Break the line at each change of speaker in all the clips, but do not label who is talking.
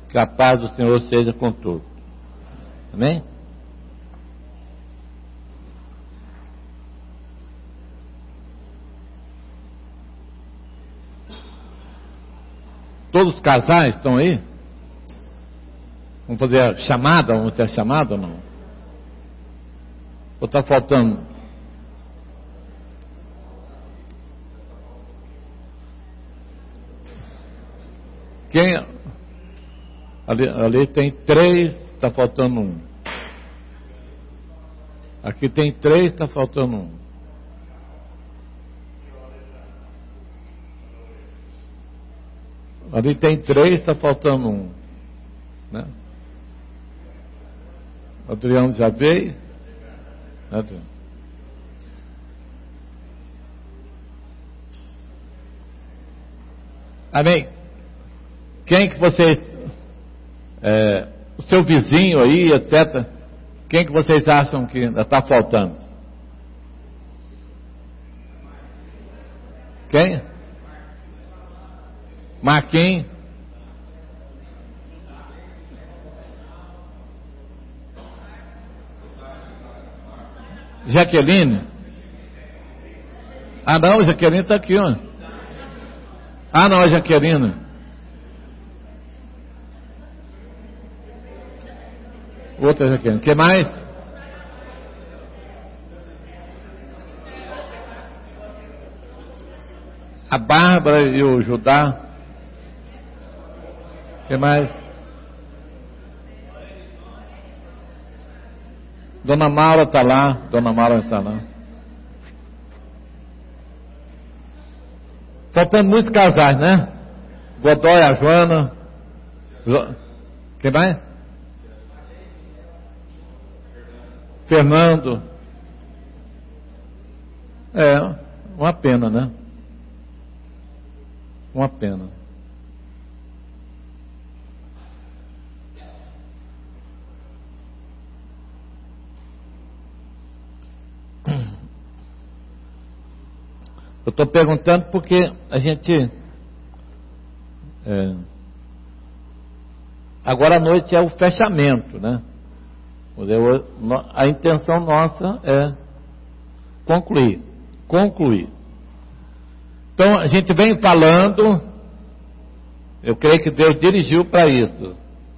Que a paz do Senhor seja com todos. Amém? Todos os casais estão aí? Vamos fazer a chamada? Vamos ter a chamada ou não? Ou está faltando? Quem? Ali tem 3, está faltando 1. Aqui tem 3, está faltando 1. Ali tem 3, está faltando 1. Né? Adriano já veio? Adriano. Amém? Quem que vocês, o seu vizinho aí, etc., quem que vocês acham que ainda está faltando? Quem? Marquinhos? Jaqueline? Ah não, Jaqueline está aqui, ó. Ah não, é Jaqueline. Outra Jaqueline. O que mais? A Bárbara e o Judá. O que mais? Dona Maura está lá. Dona Maura está lá. Faltando muitos casais, né? Godoy, a Joana. Quem mais? Fernando. É, uma pena, né? Uma pena. Eu estou perguntando porque a gente... agora à noite é o fechamento, né? A intenção nossa é concluir. Então a gente vem falando, eu creio que Deus dirigiu para isso.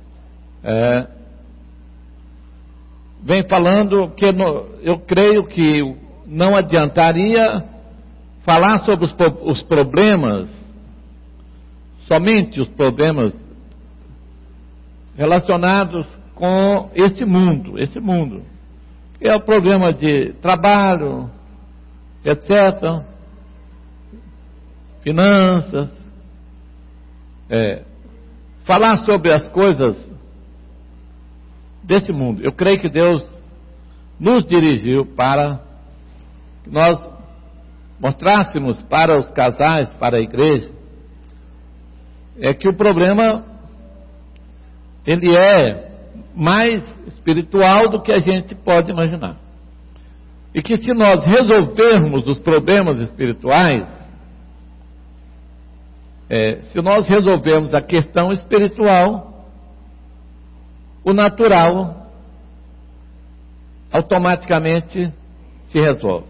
Vem falando que eu creio que não adiantaria falar sobre os problemas, somente os problemas relacionados com esse mundo. É o problema de trabalho, etc., finanças, falar sobre as coisas desse mundo. Eu creio que Deus nos dirigiu para que nós mostrássemos para os casais, para a igreja, que o problema ele é mais espiritual do que a gente pode imaginar. E que se nós resolvermos os problemas espirituais, se nós resolvermos a questão espiritual, o natural automaticamente se resolve.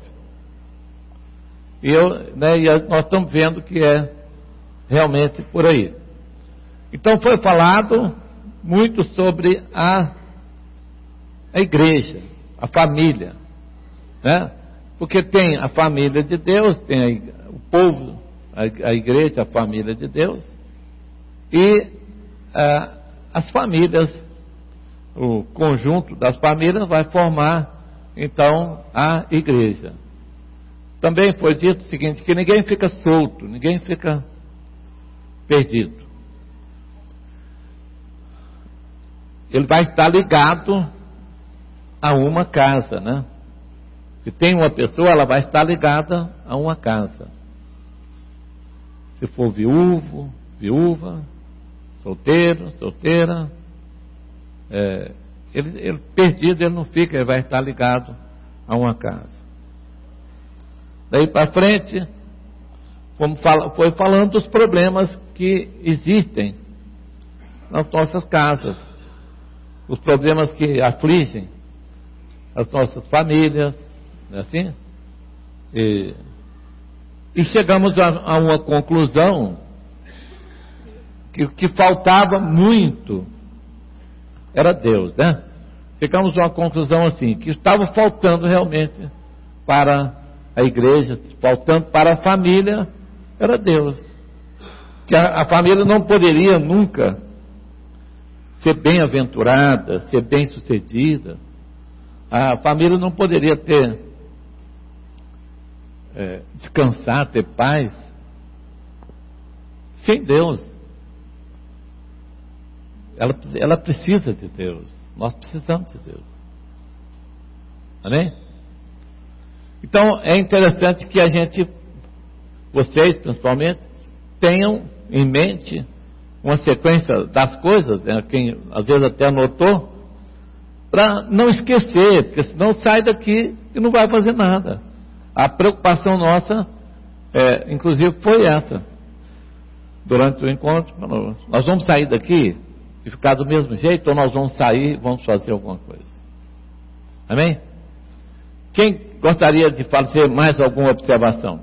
E nós estamos vendo que é realmente por aí. Então foi falado muito sobre a igreja, a família, né? Porque tem a família de Deus, tem o povo, a igreja, a família de Deus, e as famílias, o conjunto das famílias vai formar então a igreja. Também foi dito o seguinte, que ninguém fica solto, ninguém fica perdido. Ele vai estar ligado a uma casa, né? Se tem uma pessoa, ela vai estar ligada a uma casa. Se for viúvo, viúva, solteiro, solteira, ele perdido ele não fica, ele vai estar ligado a uma casa. Daí para frente, foi falando dos problemas que existem nas nossas casas, os problemas que afligem as nossas famílias, não é assim? E chegamos a uma conclusão que faltava muito, era Deus, né? Chegamos a uma conclusão assim, que estava faltando realmente para a igreja, faltando para a família, era Deus. Que a família não poderia nunca ser bem-aventurada, ser bem-sucedida. A família não poderia ter descansar, ter paz sem Deus. Ela precisa de Deus. Nós precisamos de Deus. Amém? Então é interessante que a gente, vocês principalmente, tenham em mente uma sequência das coisas, né? Quem às vezes até anotou, para não esquecer, porque senão sai daqui e não vai fazer nada. A preocupação nossa, inclusive, foi essa. Durante o encontro, nós vamos sair daqui e ficar do mesmo jeito, ou nós vamos sair e vamos fazer alguma coisa. Amém? Quem gostaria de fazer mais alguma observação?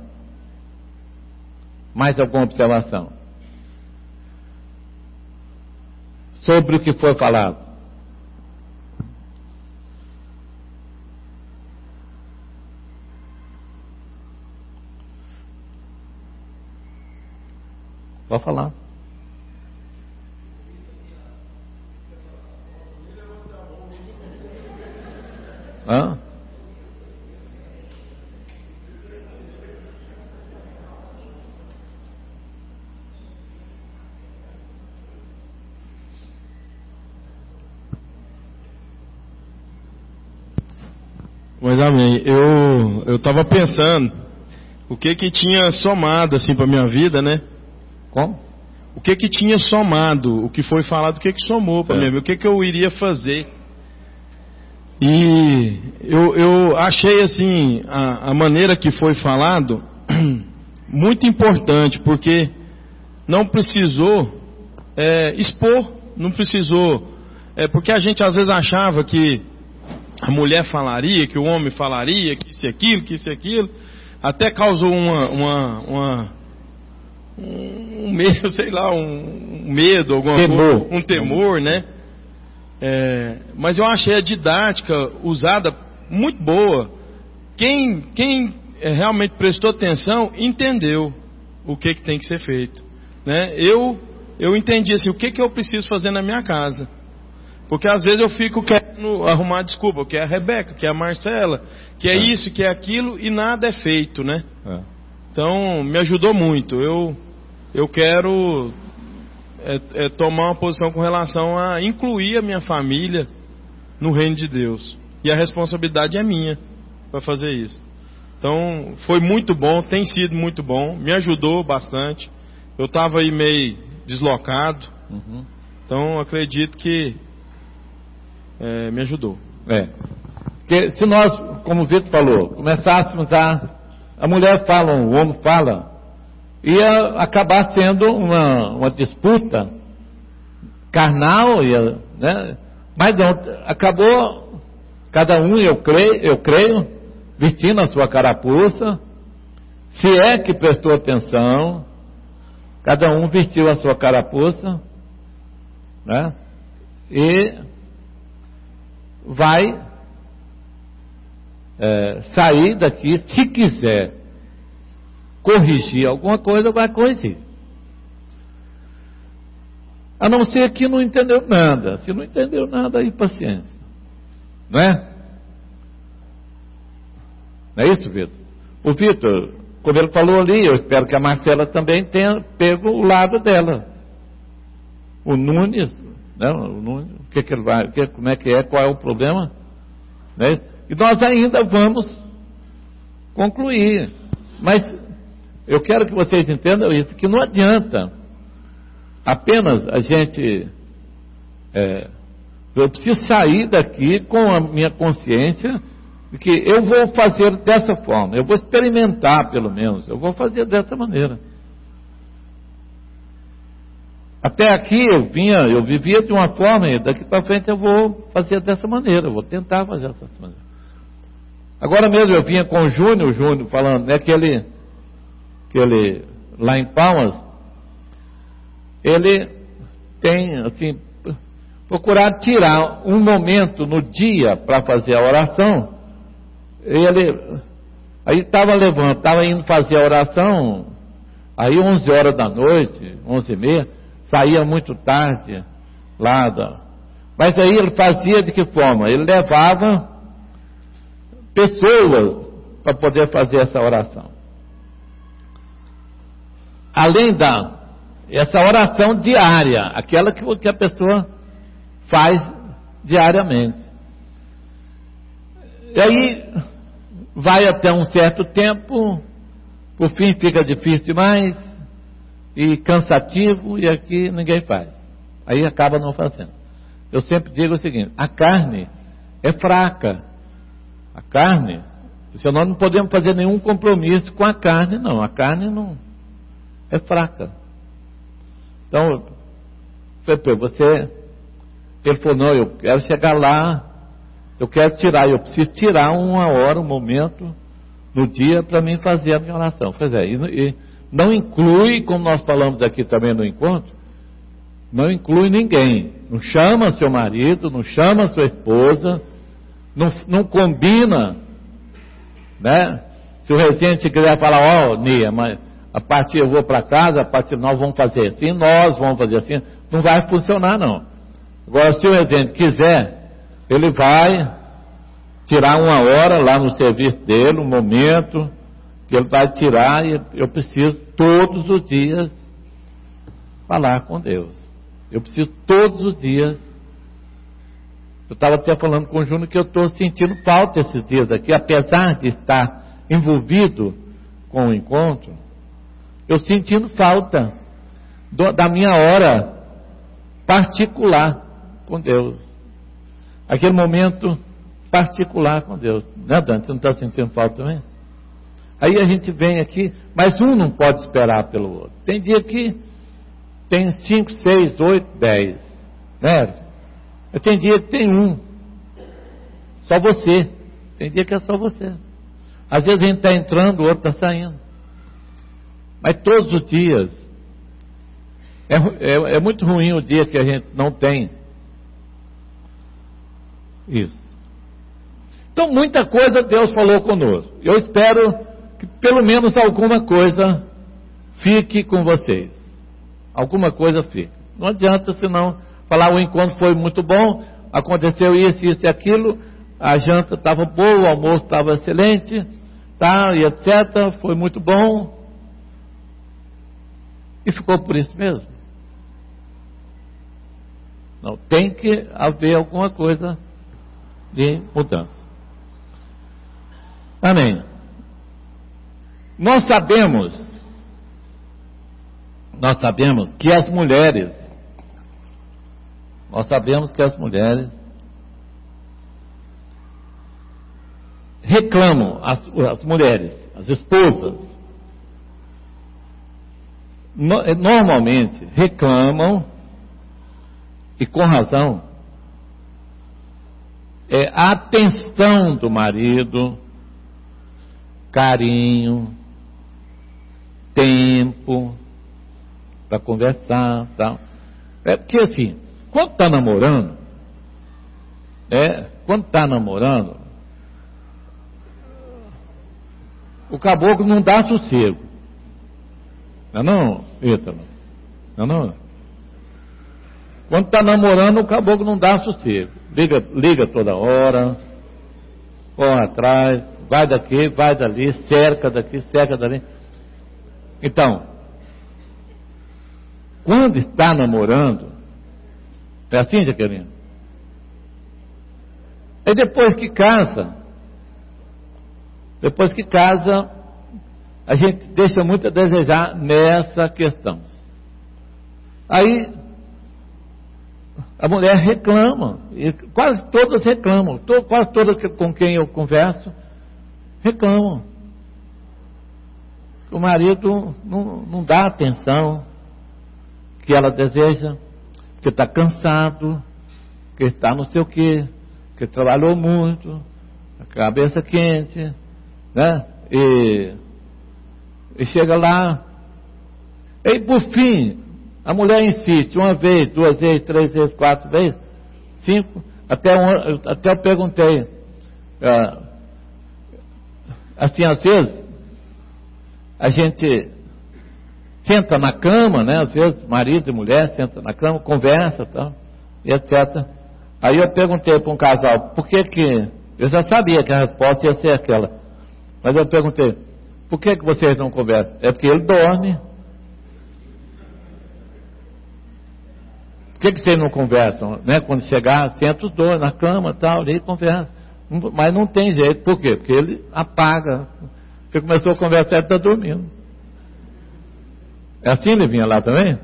Mais alguma observação? Sobre o que foi falado? Pode falar. Hã?
Mas amém, eu estava pensando o que tinha somado assim para minha vida, né?
Como?
O que tinha somado, o que foi falado, o que somou para minha vida, o que eu iria fazer. E eu achei assim a maneira que foi falado muito importante, porque não precisou expor, não precisou, porque a gente às vezes achava que a mulher falaria, que o homem falaria, que isso e aquilo, até causou um medo, sei lá, um medo, alguma coisa, um temor, né? Mas eu achei a didática usada muito boa. Quem realmente prestou atenção entendeu o que tem que ser feito, né? Eu entendi assim, o que eu preciso fazer na minha casa. Porque às vezes eu fico querendo arrumar desculpa, que é a Rebeca, que é a Marcela, que é isso, que é aquilo, e nada é feito, né? Então me ajudou muito. Eu quero tomar uma posição com relação a incluir a minha família no reino de Deus. E a responsabilidade é minha para fazer isso. Então foi muito bom, tem sido muito bom, me ajudou bastante. Eu estava aí meio deslocado, então acredito que me ajudou.
Porque se nós, como o Vitor falou, começássemos a mulher fala, o homem fala, ia acabar sendo uma disputa carnal, né? Mas não, acabou cada um, eu creio, vestindo a sua carapuça, se é que prestou atenção, cada um vestiu a sua carapuça, né? E vai sair daqui, se quiser corrigir alguma coisa, vai corrigir. A não ser que não entendeu nada. Se não entendeu nada, aí paciência. Não é? Não é isso, Vitor? O Vitor, como ele falou ali, eu espero que a Marcela também tenha pego o lado dela. O Nunes, né? O Nunes, o que ele vai, como é que é, qual é o problema? Né? E nós ainda vamos concluir. Mas eu quero que vocês entendam isso, que não adianta apenas a gente... eu preciso sair daqui com a minha consciência de que eu vou fazer dessa forma, eu vou experimentar pelo menos, eu vou fazer dessa maneira. Até aqui eu vivia de uma forma, e daqui para frente eu vou fazer dessa maneira, eu vou tentar fazer dessa maneira. Agora mesmo eu vinha com o Júnior falando, né, que ele lá em Palmas, ele tem, assim, procurado tirar um momento no dia para fazer a oração. Aí estava indo fazer a oração, aí 11 horas da noite, 11h30, saía muito tarde lá mas aí ele fazia de que forma? Ele levava pessoas para poder fazer essa oração. Além essa oração diária, aquela que a pessoa faz diariamente. E aí vai até um certo tempo, por fim fica difícil demais e cansativo, e aqui ninguém faz. Aí acaba não fazendo. Eu sempre digo o seguinte: a carne é fraca. A carne, nós não podemos fazer nenhum compromisso com a carne, não. A carne não é fraca. Então, ele falou, não, eu quero chegar lá, eu preciso tirar 1 hora, um momento no dia para mim fazer a minha oração. Pois é, e não inclui, como nós falamos aqui também no encontro, não inclui ninguém. Não chama seu marido, não chama sua esposa, não combina, né? Se o regente quiser falar, Nia, mas a partir eu vou para casa, a partir nós vamos fazer assim, nós vamos fazer assim, não vai funcionar não. Agora, se o regente quiser, ele vai tirar 1 hora lá no serviço dele, um momento que ele vai tirar, e eu preciso todos os dias falar com Deus. Eu preciso todos os dias. Eu estava até falando com o Júnior que eu estou sentindo falta esses dias aqui, apesar de estar envolvido com o encontro, eu sentindo falta da minha hora particular com Deus. Aquele momento particular com Deus. Né, Dante? Você não está sentindo falta também? Aí a gente vem aqui, mas um não pode esperar pelo outro. Tem dia que tem 5, 6, 8, 10. Né? Tem dia que tem um. Só você. Tem dia que é só você. Às vezes a gente está entrando, o outro está saindo. Mas todos os dias. É muito ruim o dia que a gente não tem isso. Então muita coisa Deus falou conosco. Eu espero que pelo menos alguma coisa fique com vocês. Alguma coisa fique. Não adianta senão falar o encontro foi muito bom, aconteceu isso e aquilo, a janta estava boa, o almoço estava excelente, tá, e etc. Foi muito bom. E ficou por isso mesmo. Não, tem que haver alguma coisa de mudança. Amém. Nós sabemos que as mulheres reclamam, as mulheres, as esposas, normalmente reclamam, e com razão, a atenção do marido, carinho, tempo para conversar, tal. Porque assim, quando está namorando, o caboclo não dá sossego. Não, Ítalo? Não. Quando está namorando, o caboclo não dá sossego. Liga toda hora, corre atrás, vai daqui, vai dali, cerca daqui, cerca dali. Então, quando está namorando, é assim, Jaqueline? E depois que casa, a gente deixa muito a desejar nessa questão. Aí a mulher reclama, e quase todas reclamam, quase todas com quem eu converso reclamam. O marido não dá atenção, que ela deseja, que está cansado, que está não sei o quê, que trabalhou muito, a cabeça quente, né? E chega lá, e por fim, a mulher insiste, 1 vez, 2 vezes, 3 vezes, 4 vezes, 5, até eu perguntei, assim, às vezes, a gente senta na cama, né? Às vezes, marido e mulher senta na cama, conversa, tal, e etc. Aí eu perguntei para um casal, por que eu já sabia que a resposta ia ser aquela, mas eu perguntei, por que vocês não conversam? É porque ele dorme. Por que vocês não conversam? Né? Quando chegar, senta os dois na cama, tal, ali conversa. Mas não tem jeito. Por quê? Porque ele apaga. Você começou a conversar, ele está dormindo. É assim, ele vinha lá também?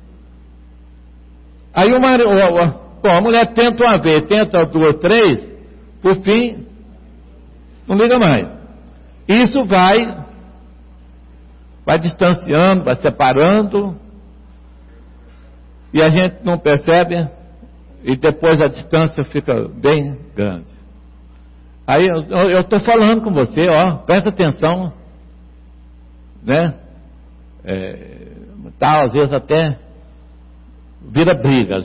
Aí a mulher tenta 1 vez, tenta 2, 3, por fim, não liga mais. Isso vai distanciando, vai separando, e a gente não percebe, e depois a distância fica bem grande. Aí eu estou falando com você, presta atenção, né? Tal, às vezes até vira briga,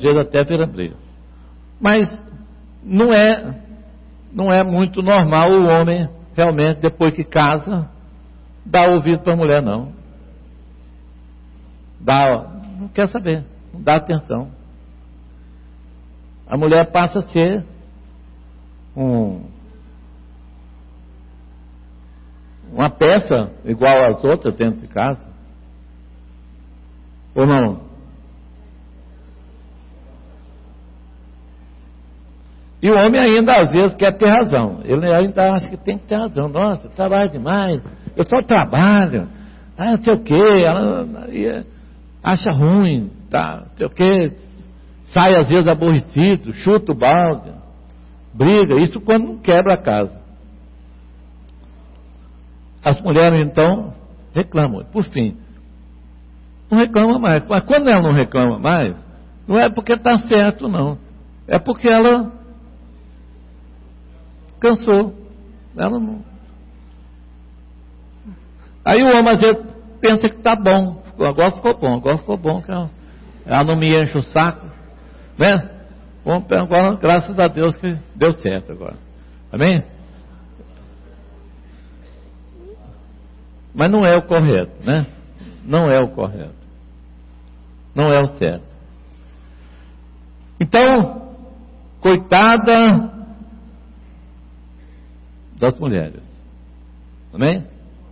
mas não é muito normal o homem realmente, depois que casa, dar ouvido para a mulher, não quer saber, não dá atenção. A mulher passa a ser uma peça igual às outras dentro de casa, ou não? E o homem ainda às vezes quer ter razão, ele ainda acha que tem que ter razão. Nossa, eu trabalho demais, eu só trabalho, não sei o que, acha ruim, tá, não sei o que, sai às vezes aborrecido, chuta o balde, briga, isso quando não quebra a casa. As mulheres então reclamam, por fim, não reclama mais. Mas quando ela não reclama mais, não é porque está certo, não, é porque ela cansou. Ela não... Aí o homem às vezes pensa que está bom, agora ficou bom, que ela não me enche o saco, né? Agora, graças a Deus que deu certo agora, amém? Mas não é o correto, né? Não é o correto, não é o certo. Então, coitada das mulheres, amém?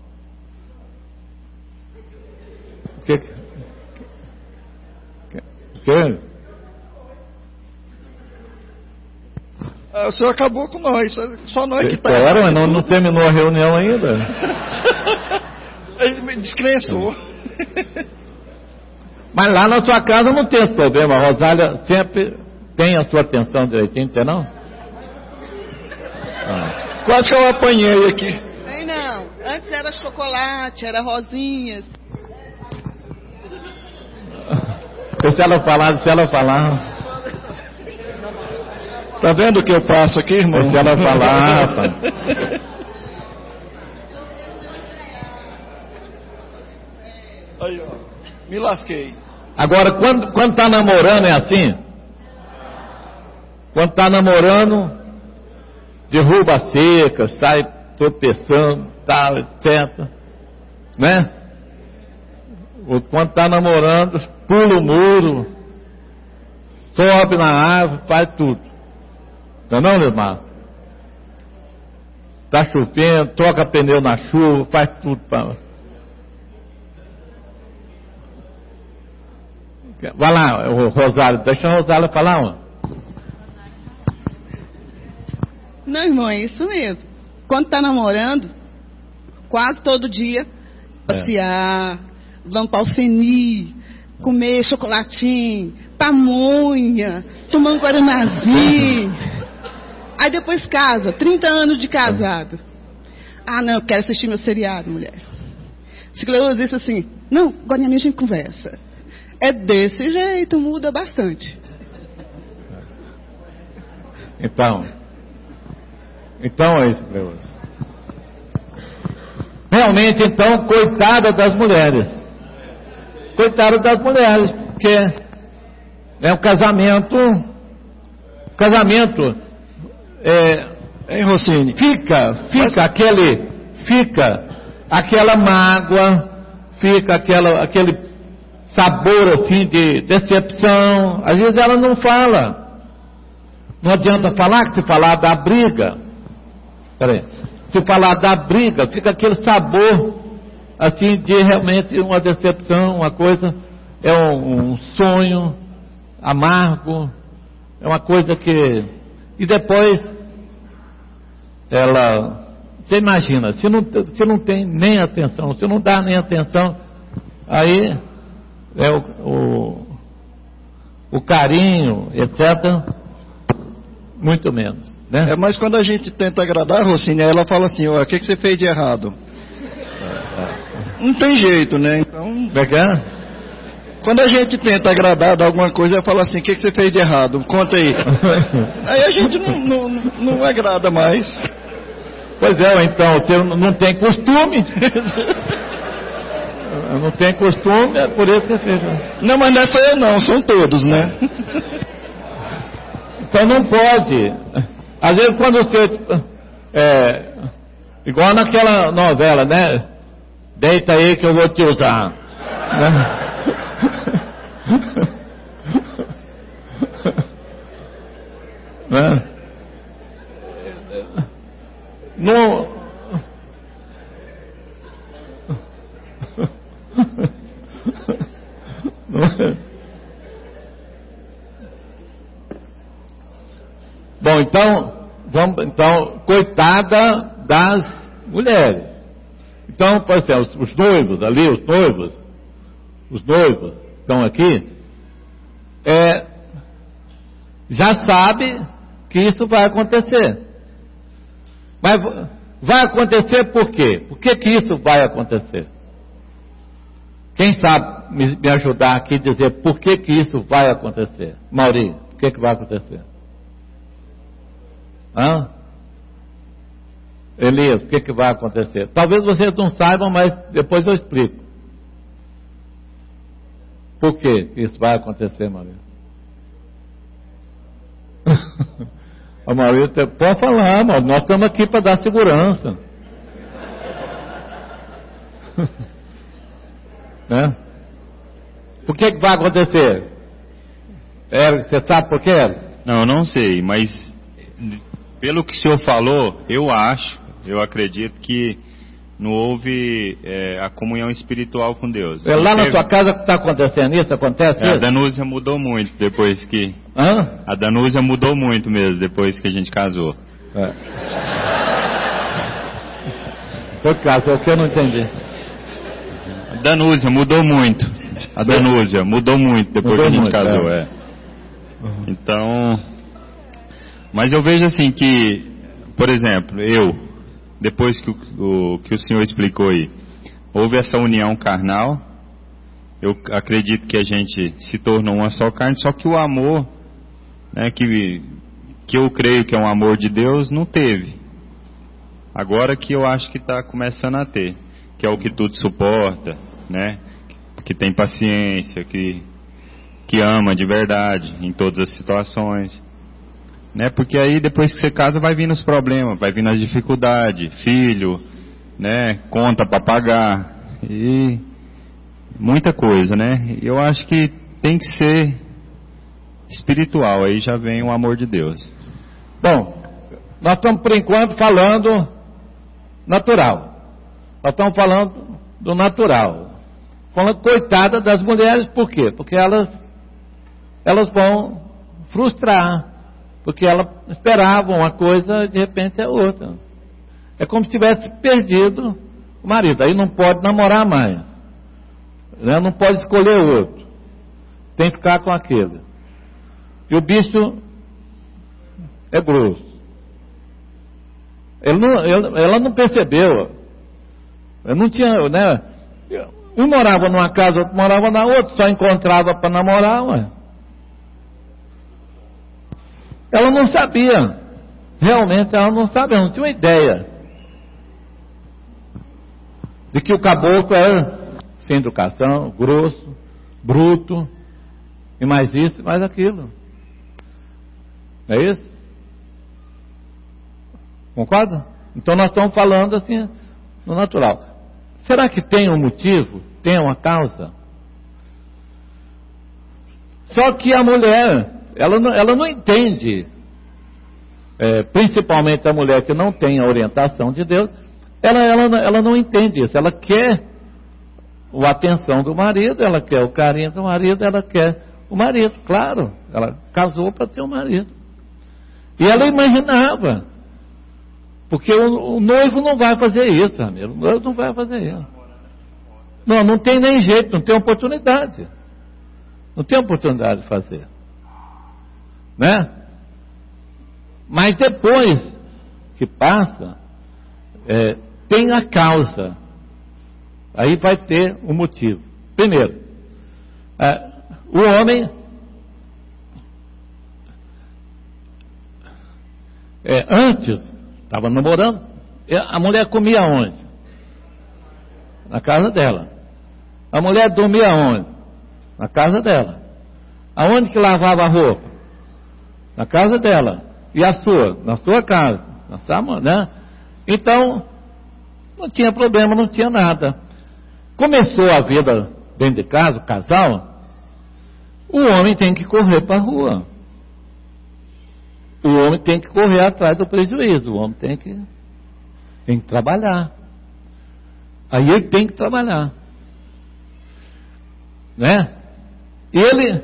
O senhor acabou com nós, só nós que está.
Mas não terminou a reunião ainda.
Ele me descrençou.
Mas lá na sua casa não tem esse problema. A Rosália sempre tem a sua atenção direitinho, tem não?
Quase que eu apanhei aqui.
Não, antes era chocolate, era rosinhas.
Se ela falar.
Tá vendo o que eu passo aqui, irmão?
Se ela falar, rapaz.
Aí, ó. Me lasquei.
Agora, quando tá namorando é assim? Quando tá namorando, derruba a cerca, sai tropeçando, tal, etc. Né? Quando tá namorando, pula o muro, sobe na árvore, faz tudo. Não, Lemar? Tá chovendo, troca pneu na chuva, faz tudo para... Vai lá, Rosário, deixa a Rosália falar, ó.
Não, irmão, é isso mesmo. Quando tá namorando, quase todo dia, passear, vamos para o Alfeni, comer chocolatinho, pamonha, tomar um guaranazinho. Aí depois casa, 30 anos de casado. Ah, não, eu quero assistir meu seriado, mulher. Cicleus disse assim, não, agora a gente conversa. é desse jeito, muda bastante.
Então é isso, Deus. Realmente, então, coitada das mulheres. Coitada das mulheres, porque o casamento
Hein, Rossini?
fica aquela mágoa, fica aquele sabor assim de decepção. Às vezes ela não fala. Não adianta falar, que se falar da briga. Se falar da briga, fica aquele sabor assim de realmente uma decepção, uma coisa, é um sonho amargo, é uma coisa que... E depois você imagina, se não tem nem atenção, se não dá nem atenção, aí o carinho, etc., muito menos, né?
Mas quando a gente tenta agradar, Rossini, aí ela fala assim, o que você fez de errado? Não tem jeito, né? Então...
Como é que é?
Quando a gente tenta agradar de alguma coisa, ela fala assim, o que você fez de errado? Conta aí. Aí a gente não agrada mais.
Pois é, então, você não tem costume. Não tem costume, é por isso que você fez.
Não, mas não é só eu não, são todos, né?
Então não pode. Às vezes quando você... igual naquela novela, né? Deita aí que eu vou te usar. Né? Né? Não... Bom, então, coitada das mulheres. Então, pode ser, os noivos ali, os noivos estão aqui, já sabe que isso vai acontecer. Mas vai acontecer por quê? Por que isso vai acontecer? Quem sabe me ajudar aqui a dizer por que isso vai acontecer? Mauri, por que vai acontecer? Elias, o que vai acontecer? Talvez vocês não saibam, mas depois eu explico. Por que isso vai acontecer, Maria? A Maria pode falar, mas nós estamos aqui para dar segurança. Né? Por que vai acontecer? Você sabe por quê?
Não, eu não sei, mas pelo que o senhor falou, eu acredito que não houve a comunhão espiritual com Deus.
Lá na tua casa que está acontecendo isso? Acontece isso?
A Danúzia mudou muito depois que... A Danúzia mudou muito mesmo depois que a gente casou.
Por causa, o que eu não entendi?
A Danúzia mudou muito. A Danúzia mudou muito depois que a gente casou, Então... Mas eu vejo assim que, por exemplo, depois que o senhor explicou aí, houve essa união carnal, eu acredito que a gente se tornou uma só carne, só que o amor, né, que eu creio que é um amor de Deus, não teve. Agora que eu acho que está começando a ter, que é o que tudo suporta, né, que tem paciência, que ama de verdade em todas as situações. Né? Porque aí depois que você casa vai vindo os problemas, vai vindo as dificuldades, filho, né? Conta para pagar e muita coisa, né? Eu acho que tem que ser espiritual, aí já vem o amor de Deus.
Bom, nós estamos por enquanto falando natural. Nós estamos falando do natural. Falando coitada das mulheres, por quê? Porque elas vão frustrar. Porque elas esperavam uma coisa e de repente é outra. É como se tivesse perdido o marido. Aí não pode namorar mais. Né? Não pode escolher outro. Tem que ficar com aquele. E o bicho é grosso. Ela não percebeu. Eu não tinha, né? Um morava numa casa, outro morava na outra, só encontrava para namorar, ué. Ela não sabia, realmente ela não sabia, não tinha uma ideia de que o caboclo era sem educação, grosso, bruto, e mais isso e mais aquilo. Não é isso? Concorda? Então nós estamos falando assim, no natural. Será que tem um motivo? Tem uma causa? Só que a mulher, ela não entende, principalmente a mulher que não tem a orientação de Deus, ela não entende isso. Ela quer a atenção do marido, ela quer o carinho do marido, ela quer o marido, claro. Ela casou para ter um marido. E ela imaginava, porque o noivo não vai fazer isso, amigo. O noivo não vai fazer isso. Não tem nem jeito, não tem oportunidade. Não tem oportunidade de fazer. Né? Mas depois que passa, tem a causa. Aí vai ter um motivo. Primeiro, o homem antes estava namorando, a mulher comia onde? Na casa dela. A mulher dormia onde? Na casa dela. Aonde que lavava a roupa? Na casa dela. E a sua? Na sua casa. Na sua, né? Então, não tinha problema, não tinha nada. Começou a vida dentro de casa, o casal, o homem tem que correr para a rua. O homem tem que correr atrás do prejuízo. O homem tem que trabalhar. Aí ele tem que trabalhar. Né? Ele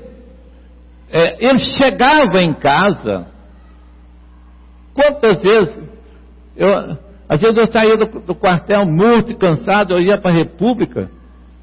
chegava em casa. Quantas vezes às vezes eu saía do quartel morto e cansado, eu ia para a República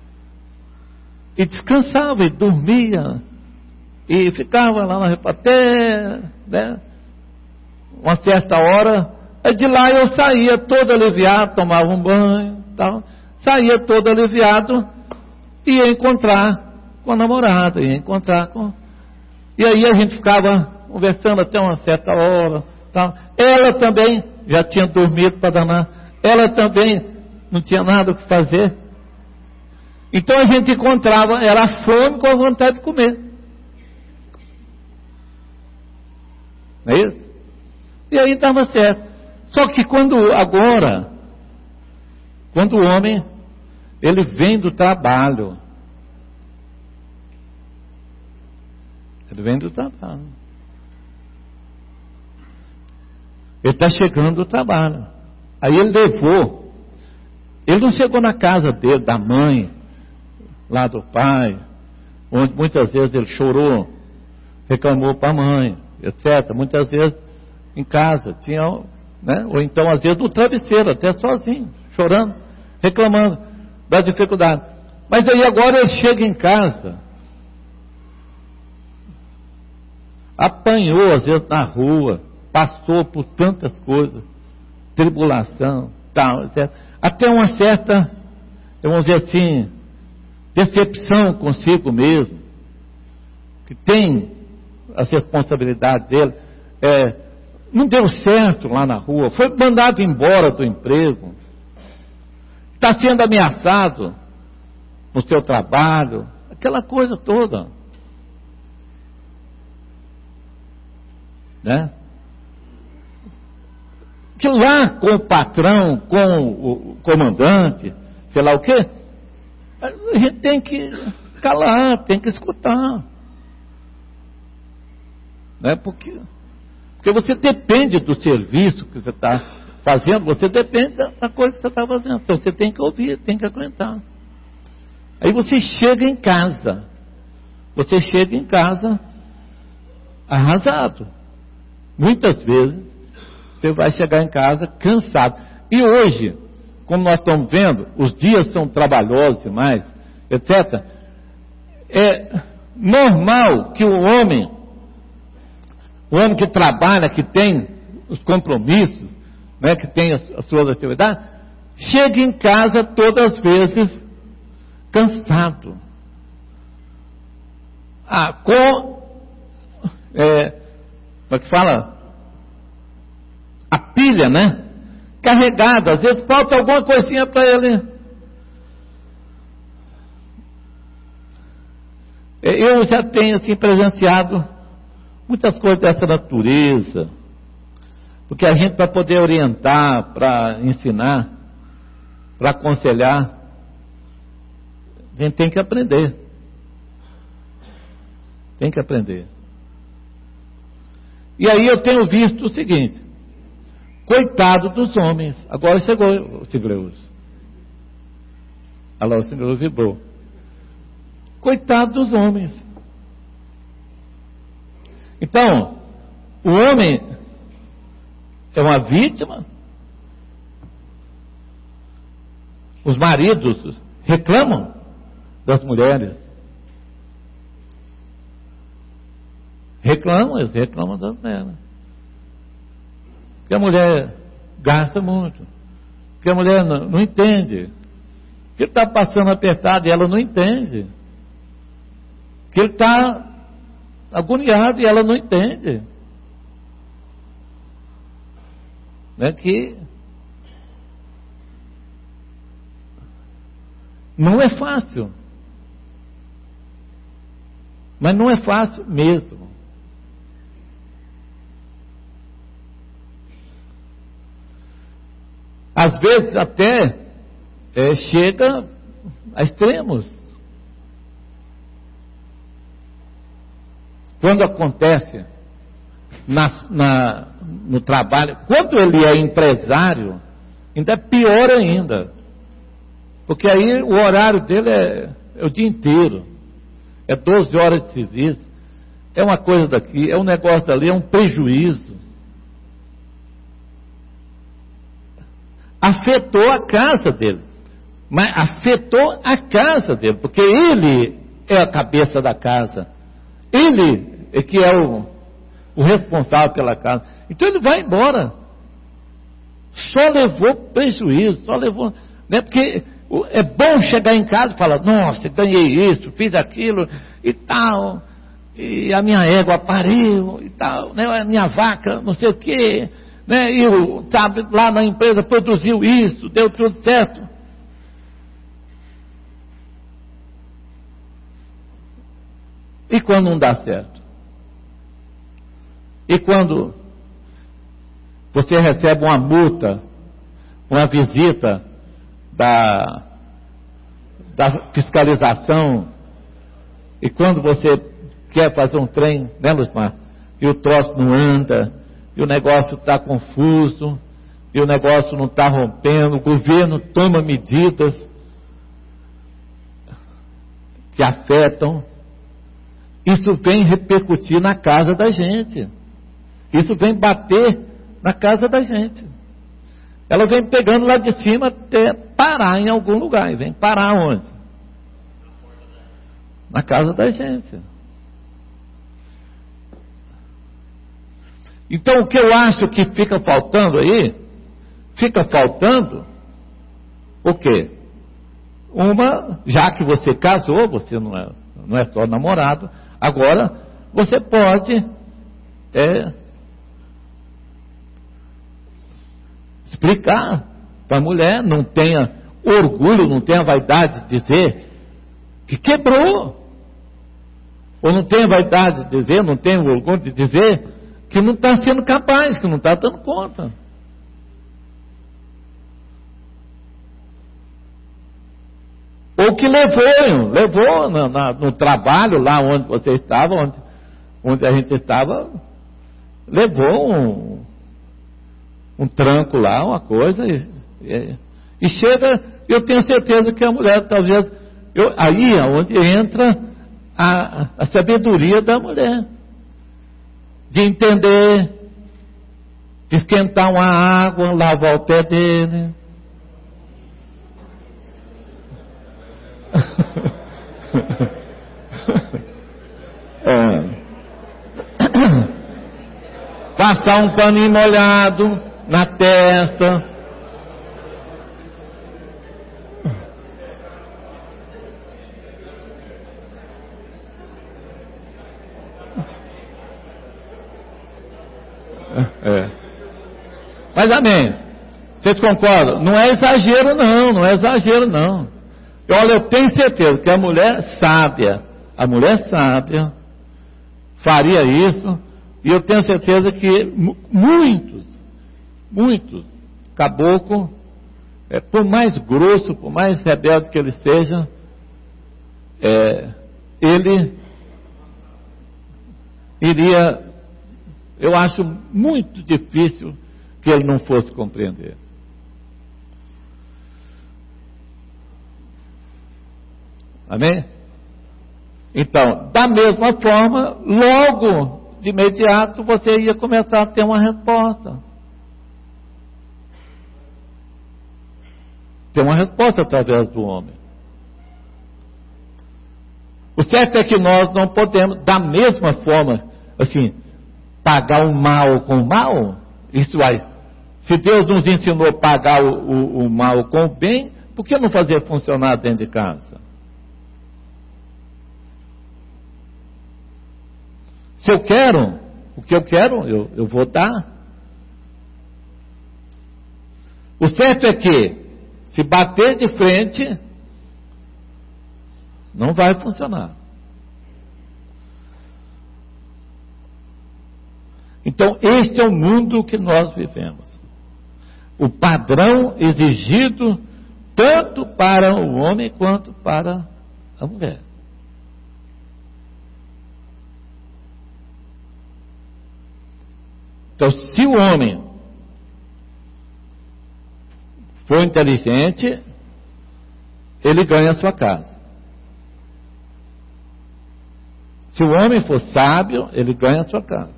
e descansava e dormia e ficava lá na República até, né, uma certa hora. Aí de lá eu saía todo aliviado, tomava um banho, tal, saía todo aliviado e ia encontrar com a namorada, ia encontrar com... E aí a gente ficava conversando até uma certa hora, tal. Ela também já tinha dormido para danar, ela também não tinha nada o que fazer. Então a gente encontrava, era a fome com a vontade de comer. Não é isso? E aí estava certo. Só que quando o homem, ele vem do trabalho, ele está chegando do trabalho. Aí ele levou, ele não chegou na casa dele, da mãe, lá do pai, onde muitas vezes ele chorou, reclamou para a mãe, etc. Muitas vezes em casa, tinha, né? Ou então às vezes no travesseiro, até sozinho, chorando, reclamando das dificuldades. Mas aí agora ele chega em casa, apanhou às vezes na rua, passou por tantas coisas, tribulação, tal, etc. Até uma certa, vamos dizer assim, decepção consigo mesmo, que tem as responsabilidades dele, não deu certo lá na rua, foi mandado embora do emprego, está sendo ameaçado no seu trabalho, aquela coisa toda, né? Que lá com o patrão, com o comandante, sei lá o quê, a gente tem que calar, tem que escutar, né? Porque você depende do serviço que você está fazendo, você depende da coisa que você está fazendo, então você tem que ouvir, tem que aguentar. Aí você chega em casa arrasado. Muitas vezes você vai chegar em casa cansado. E hoje, como nós estamos vendo, os dias são trabalhosos demais, etc. É normal que o homem que trabalha, que tem os compromissos, né, que tem as suas atividades, chegue em casa todas as vezes cansado. Como é que fala? A pilha, né? Carregada, às vezes falta alguma coisinha para ele. Eu já tenho assim presenciado muitas coisas dessa natureza, porque a gente, para poder orientar, para ensinar, para aconselhar, a gente tem que aprender. Tem que aprender. E aí eu tenho visto o seguinte: coitado dos homens. Agora chegou o Sigleuso. Olha lá, o Sigleuso vibrou. Coitado dos homens. Então, o homem é uma vítima. Os maridos reclamam das mulheres. Eles reclamam das mulheres. Porque a mulher gasta muito. Porque a mulher não entende. Que ele está passando apertado e ela não entende. Que ele está agoniado e ela não entende. Né? Que não é fácil. Mas não é fácil mesmo. Às vezes até chega a extremos. Quando acontece no trabalho, quando ele é empresário, ainda é pior ainda. Porque aí o horário dele é o dia inteiro. É 12 horas de serviço. É uma coisa daqui, é um negócio dali, é um prejuízo. Afetou a casa dele. Mas afetou a casa dele, porque ele é a cabeça da casa. Ele é que é o responsável pela casa. Então ele vai embora. Só levou prejuízo, só levou. Né? Porque é bom chegar em casa e falar: nossa, ganhei isso, fiz aquilo e tal. E a minha égua pariu e tal, né? A minha vaca, não sei o quê. Né? E sabe, lá na empresa produziu isso, deu tudo certo. E quando não dá certo? E quando você recebe uma multa, uma visita da fiscalização, e quando você quer fazer um trem, né, Luzmar? E o troço não anda, e o negócio está confuso, e o negócio não está rompendo, o governo toma medidas que afetam. Isso vem repercutir na casa da gente. Isso vem bater na casa da gente. Ela vem pegando lá de cima até parar em algum lugar. E vem parar onde? Na casa da gente. Então o que eu acho que fica faltando aí, fica faltando o quê? Já que você casou, você não é só namorado, agora você pode explicar para a mulher, não tenha orgulho, não tenha vaidade de dizer que quebrou, ou não tenha vaidade de dizer, não tenha orgulho de dizer que não está sendo capaz, que não está dando conta. Ou que levou no trabalho, lá onde você estava, onde a gente estava, levou um tranco lá, uma coisa, e chega, eu tenho certeza que a mulher, talvez, aí é onde entra a sabedoria da mulher, de entender, de esquentar uma água, lavar o pé dele. Passar um paninho molhado na testa. Mas amém. Vocês concordam? Não é exagero não, não é exagero não. Olha, eu tenho certeza que a mulher sábia faria isso, e eu tenho certeza que muitos caboclos, por mais grosso, por mais rebelde que ele seja, ele iria, eu acho muito difícil que ele não fosse compreender. Amém? Então, da mesma forma, logo de imediato você ia começar a ter uma resposta. Ter uma resposta através do homem. O certo é que nós não podemos, da mesma forma, assim, pagar o mal com o mal. Isso aí. Se Deus nos ensinou a pagar o mal com o bem, por que não fazer funcionar dentro de casa? Se eu quero, o que eu quero, eu vou dar. O certo é que, se bater de frente, não vai funcionar. Então, este é o mundo que nós vivemos. O padrão exigido tanto para o homem quanto para a mulher. Então, se o homem for inteligente, ele ganha a sua casa. Se o homem for sábio, ele ganha a sua casa.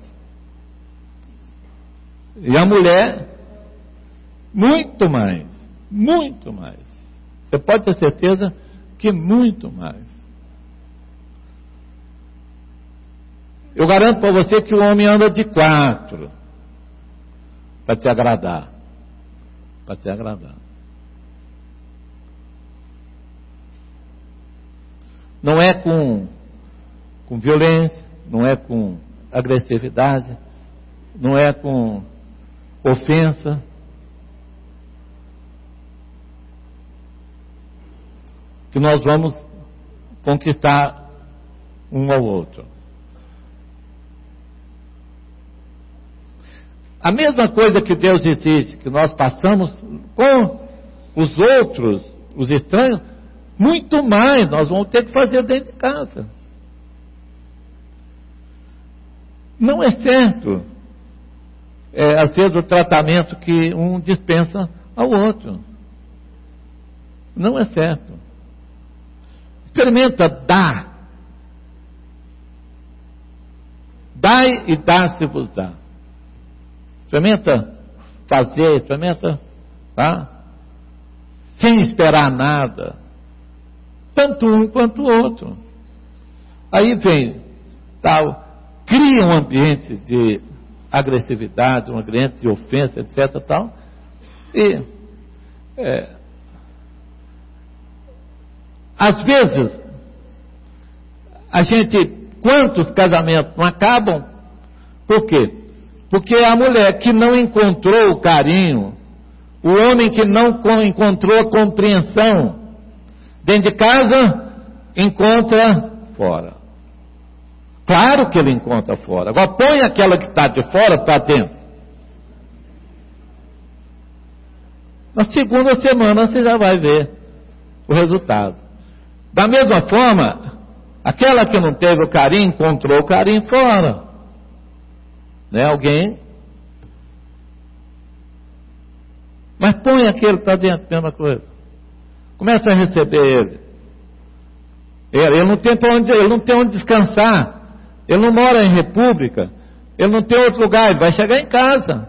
E a mulher, muito mais, muito mais. Você pode ter certeza que muito mais. Eu garanto para você que o homem anda de 4 para te agradar. Para te agradar. Não é com violência, não é com agressividade, não é com ofensa. Que nós vamos conquistar um ao outro. A mesma coisa que Deus exige que nós passamos com os outros, os estranhos, muito mais nós vamos ter que fazer dentro de casa. Não é certo, às vezes, o tratamento que um dispensa ao outro. Não é certo. Experimenta dar. Dai e dar-se-vos-á. Experimenta fazer, experimenta, tá? Sem esperar nada. Tanto um quanto o outro. Aí vem, tal, cria um ambiente de agressividade, um ambiente de ofensa, etc. Tal, e às vezes quantos casamentos não acabam? Por quê? Porque a mulher que não encontrou o carinho, o homem que não encontrou a compreensão dentro de casa, encontra fora. Claro que ele encontra fora. Agora põe aquela que está de fora para dentro. Na segunda semana você já vai ver o resultado. Da mesma forma, aquela que não teve o carinho, encontrou o carinho fora. Né? Alguém. Mas põe aquele que está dentro, mesma coisa. Começa a receber ele. Ele não tem para onde, ele não tem onde descansar. Ele não mora em república. Ele não tem outro lugar, ele vai chegar em casa.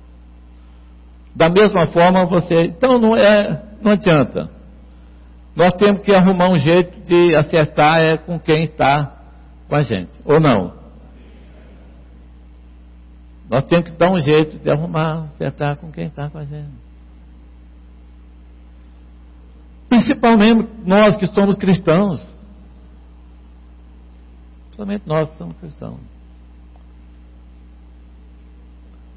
Da mesma forma você. Então não adianta. Nós temos que arrumar um jeito de acertar com quem está com a gente. Ou não? Nós temos que dar um jeito de acertar com quem está com a gente. Principalmente nós que somos cristãos. Principalmente nós que somos cristãos.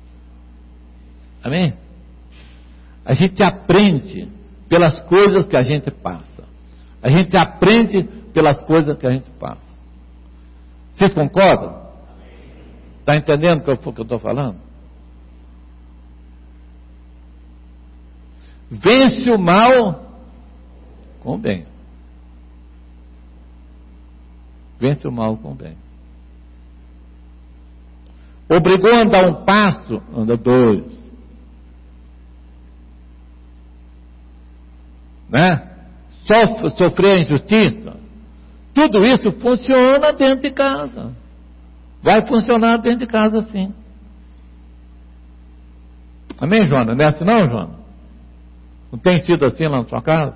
Amém? A gente aprende pelas coisas que a gente passa. A gente aprende pelas coisas que a gente passa. Vocês concordam? Está entendendo o que eu estou falando? Vence o mal com o bem. Vence o mal com o bem. Obrigou a andar um passo, anda dois. Né? Sofrer a injustiça. Tudo isso funciona dentro de casa. Vai funcionar dentro de casa sim. Amém, Joana? Não é assim não, Joana? Não tem sido assim lá na sua casa?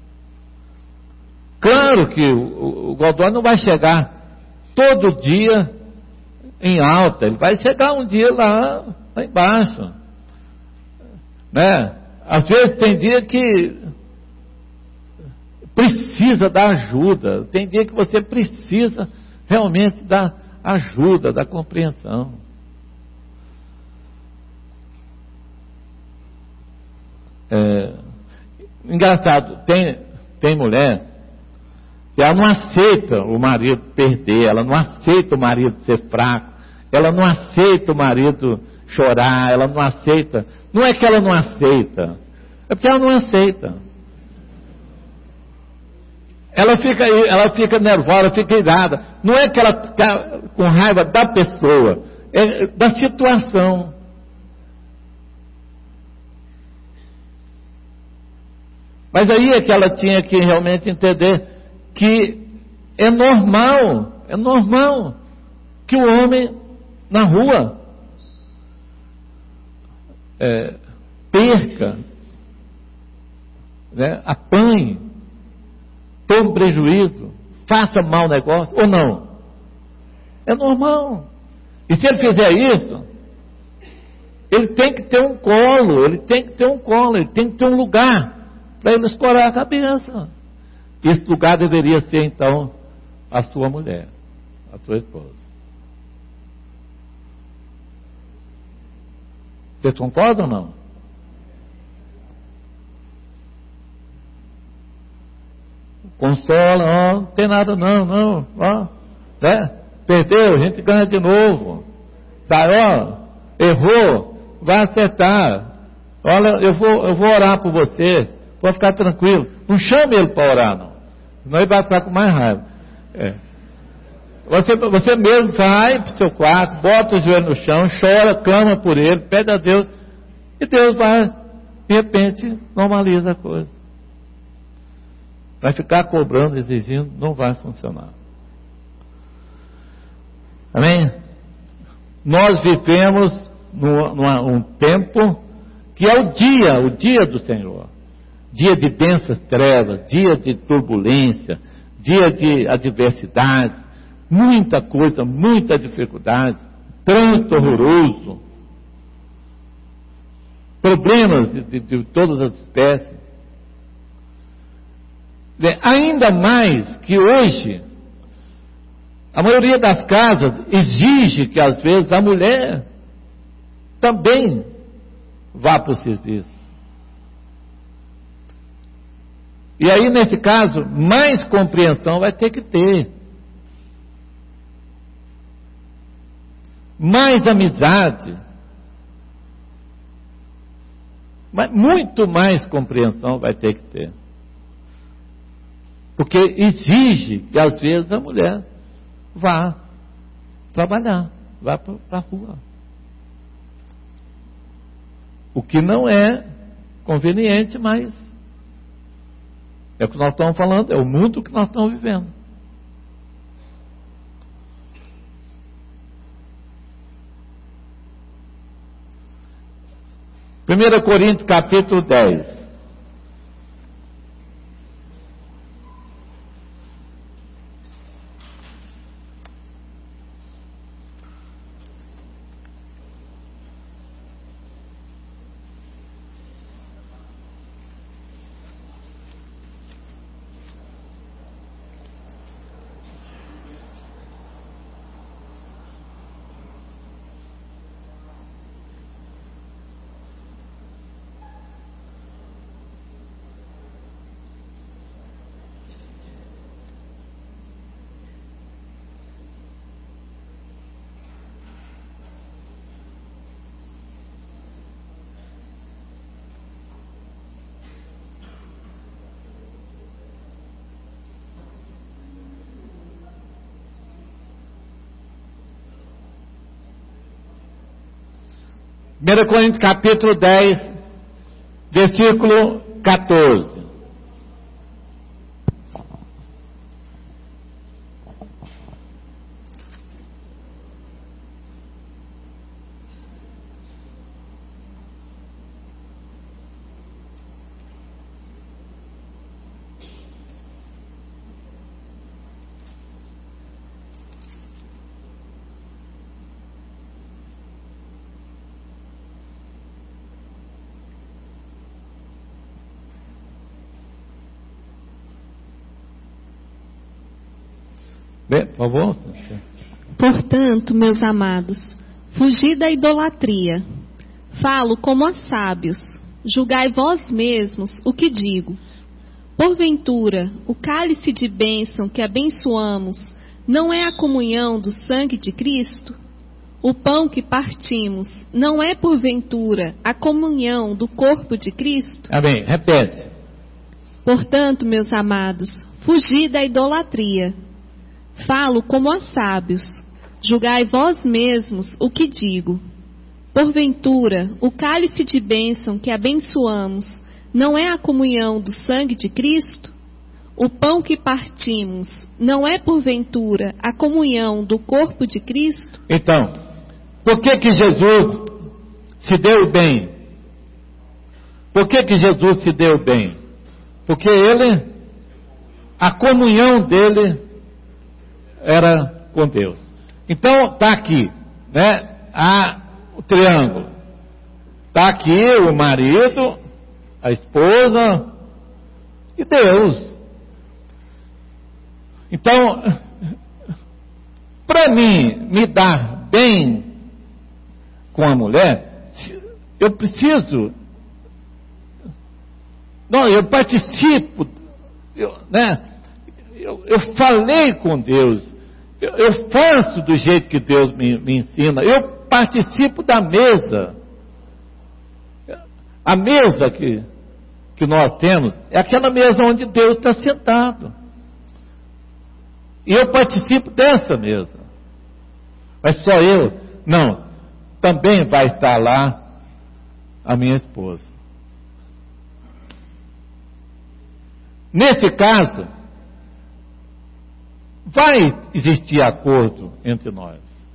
Claro que o Godoy não vai chegar todo dia em alta. Ele vai chegar um dia lá embaixo. Né? Às vezes tem dia que precisa da ajuda. Tem dia que você precisa realmente da ajuda, da compreensão. Engraçado, tem mulher que ela não aceita o marido perder, ela não aceita o marido ser fraco, ela não aceita o marido chorar, ela não aceita. Não é que ela não aceita, é porque ela não aceita. Ela fica nervosa, fica irada. Não é que ela está com raiva da pessoa, é da situação. Mas aí é que ela tinha que realmente entender que é normal que o homem na rua perca, né, apanhe, tome prejuízo, faça mau negócio, ou não? É normal. E se ele fizer isso, ele tem que ter um colo, ele tem que ter um lugar para ele escorar a cabeça. Esse lugar deveria ser, então, a sua mulher, a sua esposa. Vocês concordam ou não? Consola, ó, não tem nada não, ó, né? Perdeu, a gente ganha de novo. Tá, ó, errou, vai acertar. Olha, eu vou orar por você, pode ficar tranquilo. Não chame ele para orar, não. Senão ele vai ficar com mais raiva. Você mesmo vai para o seu quarto, bota o joelho no chão, chora, clama por ele, pede a Deus, e Deus vai, de repente, normaliza a coisa. Vai ficar cobrando, exigindo, não vai funcionar. Amém? Nós vivemos num tempo que é o dia do Senhor. Dia de densas trevas, dia de turbulência, dia de adversidade, muita coisa, muita dificuldade, trânsito horroroso, problemas de todas as espécies. Ainda mais que hoje, a maioria das casas exige que às vezes a mulher também vá para o serviço. E aí, nesse caso, mais compreensão vai ter que ter. Mais amizade. Muito mais compreensão vai ter que ter. Porque exige que às vezes a mulher vá trabalhar, vá para a rua. O que não é conveniente, mas é o que nós estamos falando, é o mundo que nós estamos vivendo. Primeira Coríntios capítulo 10. 1 Coríntios capítulo 10, versículo 14. Bem, por favor.
Portanto, meus amados, fugi da idolatria. Falo como a sábios. Julgai vós mesmos o que digo. Porventura, o cálice de bênção que abençoamos não é a comunhão do sangue de Cristo? O pão que partimos não é porventura a comunhão do corpo de Cristo?
Amém. Repete.
Portanto, meus amados, fugi da idolatria. Falo como a sábios. Julgai vós mesmos o que digo. Porventura, o cálice de bênção que abençoamos não é a comunhão do sangue de Cristo? O pão que partimos não é porventura a comunhão do corpo de Cristo?
Então, por que Jesus se deu bem? Por que Jesus se deu bem? Porque a comunhão dele era com Deus. Então está aqui, né? O triângulo. Está aqui o marido, a esposa e Deus. Então, para mim me dar bem com a mulher, eu preciso. Não, eu participo, eu falei com Deus. Eu faço do jeito que Deus me ensina. Eu participo da mesa. A mesa que nós temos é aquela mesa onde Deus está sentado. E eu participo dessa mesa. Mas só eu? Não. Também vai estar lá a minha esposa. Nesse caso, vai existir acordo entre nós.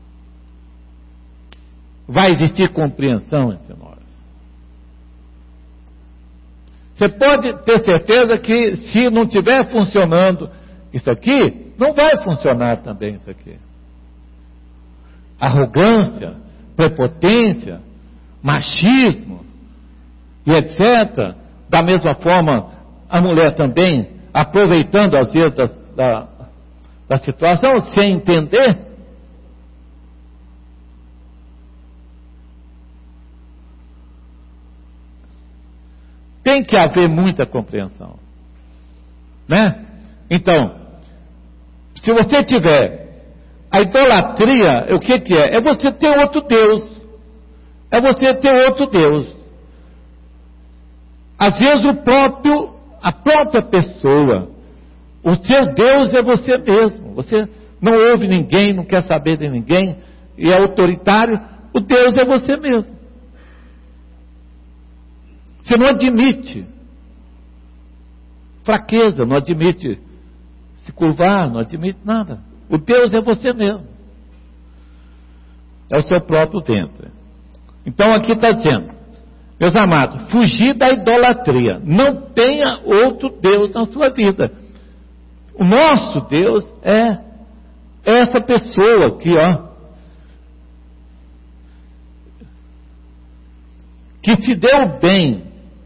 Vai existir compreensão entre nós. Você pode ter certeza que se não estiver funcionando isso aqui, não vai funcionar também isso aqui. Arrogância, prepotência, machismo e etc. Da mesma forma, a mulher também, aproveitando às vezes da situação, sem entender. Tem que haver muita compreensão, né? Então, se você tiver a idolatria, o que é? É você ter outro Deus. É você ter outro Deus. Às vezes a própria pessoa, o seu Deus é você mesmo. Você não ouve ninguém, não quer saber de ninguém, e é autoritário. O Deus é você mesmo. Você não admite fraqueza, não admite se curvar, não admite nada. O Deus é você mesmo. É o seu próprio ventre. Então aqui está dizendo, meus amados, fugir da idolatria. Não tenha outro Deus na sua vida. O nosso Deus é essa pessoa aqui, ó, que se deu bem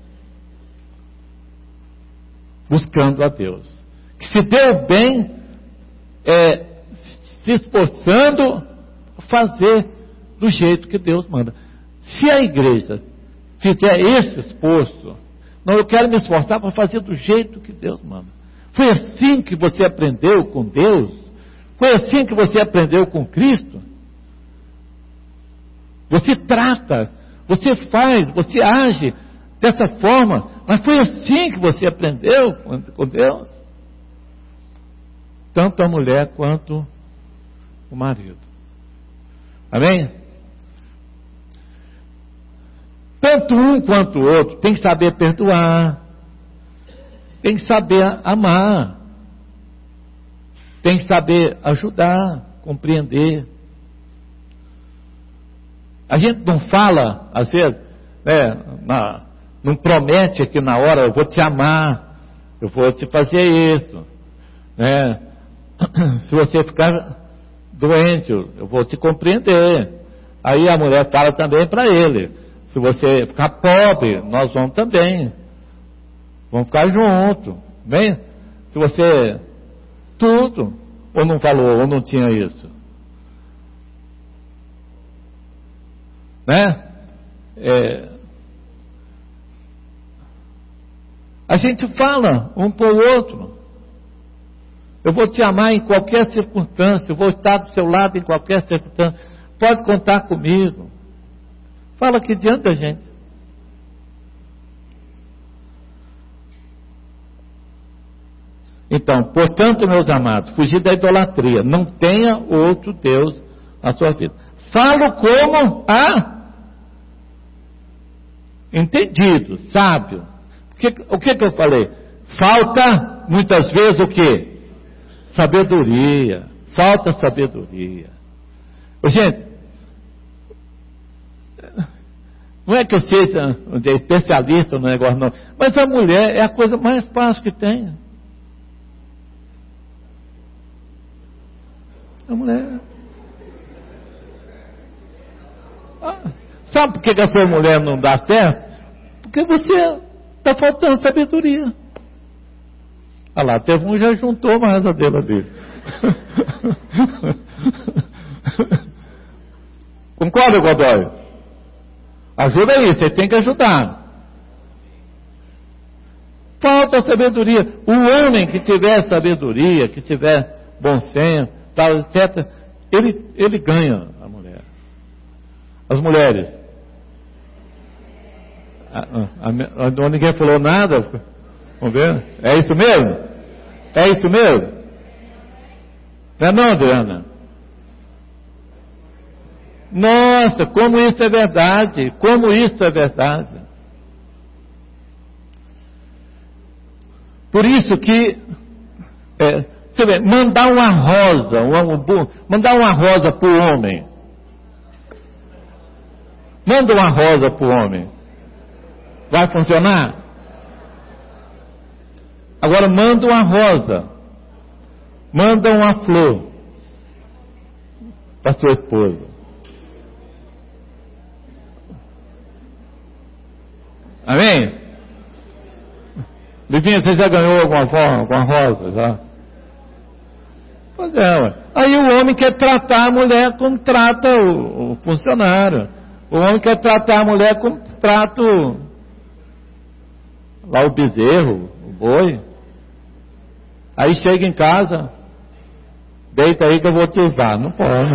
buscando a Deus, que se deu bem se esforçando a fazer do jeito que Deus manda. Se a igreja fizer esse esforço, não, eu quero me esforçar para fazer do jeito que Deus manda. Foi assim que você aprendeu com Deus? Foi assim que você aprendeu com Cristo? Você trata, você faz, você age dessa forma, mas foi assim que você aprendeu com Deus? Tanto a mulher quanto o marido. Amém? tanto um quanto o outro tem que saber perdoar, tem que saber amar, tem que saber ajudar, compreender. A gente não fala, às vezes, não promete aqui na hora, eu vou te amar, eu vou te fazer isso, né? Se você ficar doente, eu vou te compreender. Aí a mulher fala também para ele, se você ficar pobre, nós vamos também, vamos ficar juntos, bem? Se você, tudo, ou não falou, ou não tinha isso, né? A gente fala um para o outro, eu vou te amar em qualquer circunstância, eu vou estar do seu lado em qualquer circunstância, pode contar comigo. Fala aqui diante da gente. Então, portanto, meus amados, fugir da idolatria, não tenha outro Deus na sua vida. Falo como entendido, sábio. O que eu falei? Falta muitas vezes o quê? Sabedoria. Falta sabedoria. Gente, não é que eu seja especialista no negócio, não. Mas a mulher é a coisa mais fácil que tem. A mulher. Sabe por que a sua mulher não dá certo? Porque você está faltando sabedoria. Olha lá, teve um já juntou mais a dele ali. Concorda, Godoy? Ajuda aí, você tem que ajudar. Falta sabedoria. O homem que tiver sabedoria, que tiver bom senso, tal, etc., ele ganha a mulher. As mulheres. Ninguém falou nada. Vamos ver? É isso mesmo? É isso mesmo? Não é não, Adriana? Nossa, como isso é verdade! Como isso é verdade! Por isso que você vê, mandar uma rosa, mandar uma rosa para o homem. Manda uma rosa para o homem. Vai funcionar? Agora manda uma rosa. Manda uma flor para sua esposa. Amém? Livinha, você já ganhou alguma forma com a rosa? Já? Pois é, ué. Aí o homem quer tratar a mulher como trata o funcionário. O homem quer tratar a mulher como trata lá o bezerro, o boi. Aí chega em casa, deita aí que eu vou te usar. Não pode,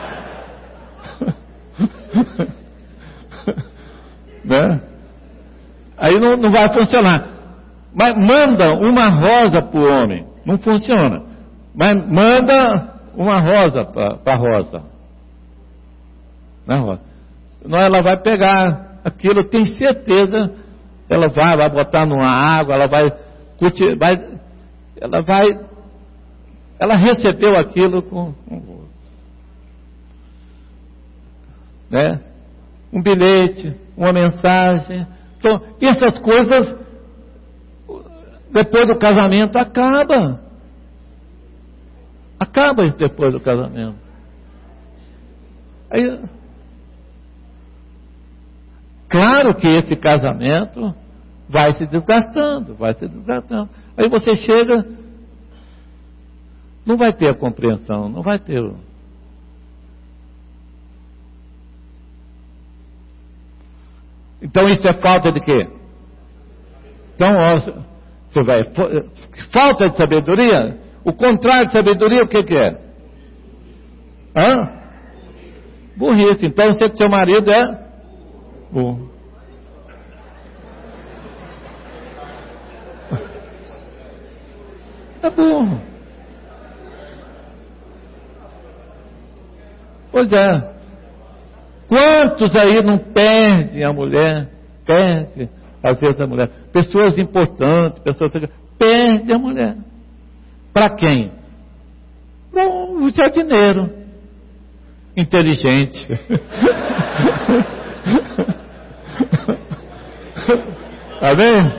né? Aí não vai funcionar. Mas manda uma rosa para o homem. Não funciona. Mas manda uma rosa para a rosa. Não é rosa. Senão ela vai pegar aquilo, tem certeza. Ela vai botar numa água, ela vai ela recebeu aquilo com né? Um bilhete, uma mensagem. Então, essas coisas, depois do casamento, acaba isso depois do casamento. Aí, claro que esse casamento vai se desgastando. Aí você chega, não vai ter a compreensão, não vai ter. Então isso é falta de quê? Então, você vai, falta de sabedoria? O contrário de sabedoria, o que é? Burrice. Então você que seu marido é burro. É burro. Pois é. Quantos aí não perdem a mulher perde, às vezes, a mulher. Pessoas importantes, perde a mulher. Para quem? Não, o jardineiro. Inteligente. Tá vendo?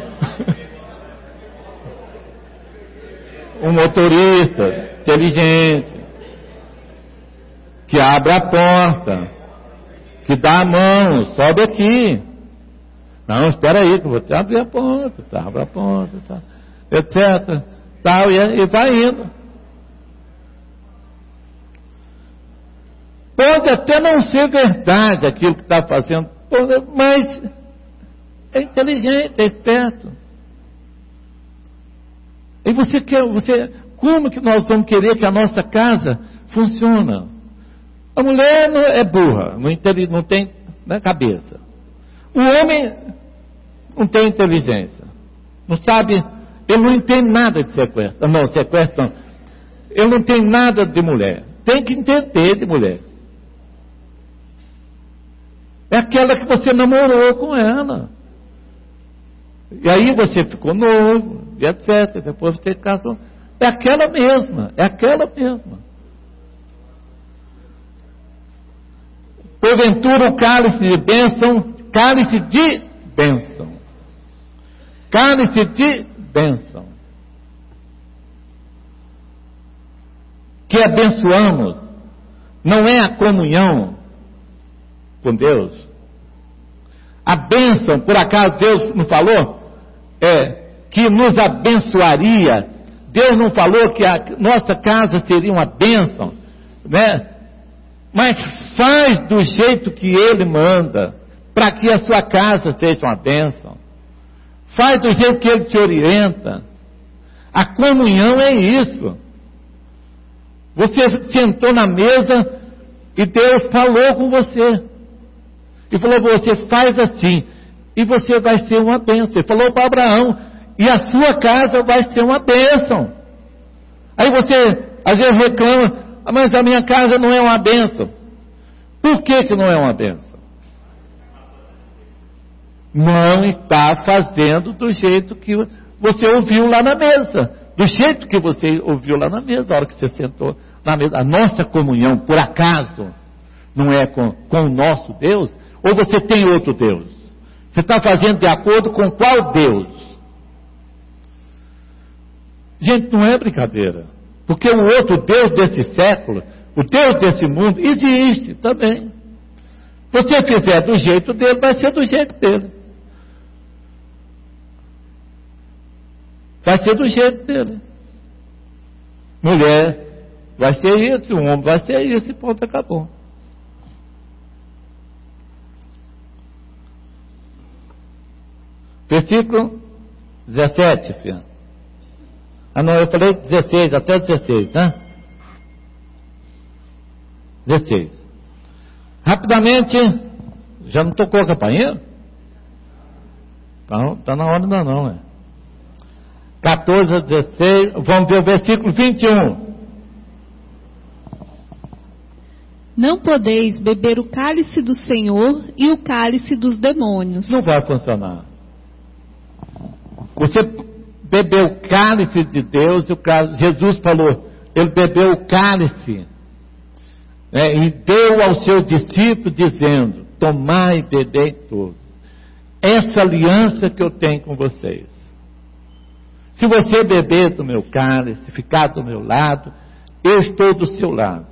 Um motorista inteligente, que abre a porta, que dá a mão, sobe aqui. Não, espera aí, que eu vou te abrir a porta, tá, abre a porta, tá, etc. Tal, e vai indo. Pode até não ser verdade aquilo que está fazendo, mas é inteligente, é esperto. E como que nós vamos querer que a nossa casa funcione? A mulher é burra, não tem cabeça. O homem não tem inteligência, não sabe, ele não entende nada de sequestro. Não, sequestro não. Ele não tem nada de mulher, tem que entender de mulher. É aquela que você namorou com ela. E aí você ficou noivo, e etc. Depois você casou. É aquela mesma, é aquela mesma. Porventura o cálice de bênção, cálice de bênção. Cálice de bênção. Que abençoamos, não é a comunhão com Deus. A bênção, por acaso Deus não falou? Que nos abençoaria. Deus não falou que a nossa casa seria uma bênção, né? Mas faz do jeito que Ele manda, para que a sua casa seja uma bênção. Faz do jeito que Ele te orienta. A comunhão é isso. Você sentou na mesa e Deus falou com você. E falou, você faz assim, e você vai ser uma bênção. Ele falou para Abraão, e a sua casa vai ser uma bênção. Aí você, às vezes reclama, mas a minha casa não é uma bênção. Por que não é uma bênção? Não está fazendo do jeito que você ouviu lá na mesa. Do jeito que você ouviu lá na mesa, na hora que você sentou na mesa. A nossa comunhão, por acaso, não é com o nosso Deus? Ou você tem outro Deus? Você está fazendo de acordo com qual Deus? Gente, não é brincadeira. Porque o outro Deus desse século, o Deus desse mundo, existe também. Se você fizer do jeito dele, vai ser do jeito dele. Vai ser do jeito dele. Mulher vai ser isso, um homem vai ser isso, e pronto, acabou. Versículo 17, filho. Não, eu falei 16, até 16, né? 16. Rapidamente, já não tocou a campainha? Está na hora ainda não, né? 14 a 16, vamos ver o versículo 21.
Não podeis beber o cálice do Senhor e o cálice dos demônios.
Não vai funcionar. Você bebeu o cálice de Deus, e o cálice, Jesus falou, ele bebeu o cálice, e deu aos seus discípulos dizendo, tomai e bebei todos. Essa aliança que eu tenho com vocês. Se você beber do meu cálice, ficar do meu lado, eu estou do seu lado.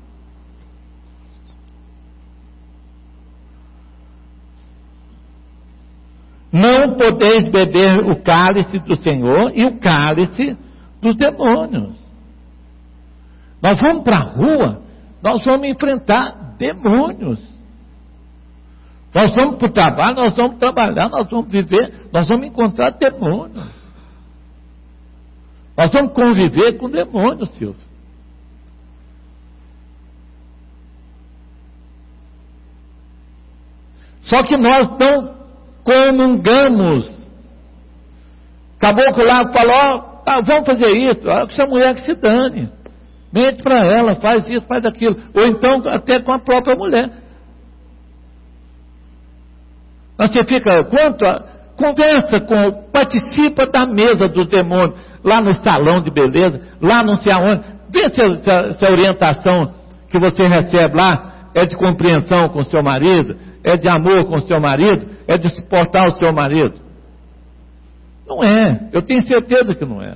Não podeis beber o cálice do Senhor e o cálice dos demônios. Nós vamos para a rua, nós vamos enfrentar demônios. Nós vamos para o trabalho, nós vamos trabalhar, nós vamos viver, nós vamos encontrar demônios. Nós vamos conviver com demônios, Silvio. Só que nós não comungamos. Caboclo lá falou, vamos fazer isso, essa mulher que se dane, mente para ela, faz isso, faz aquilo, ou então até com a própria mulher. Mas você fica, conversa participa da mesa dos demônios, lá no salão de beleza, lá não sei aonde. Vê se a orientação que você recebe lá é de compreensão com o seu marido, é de amor com o seu marido, é de suportar o seu marido. Não é, eu tenho certeza que não é.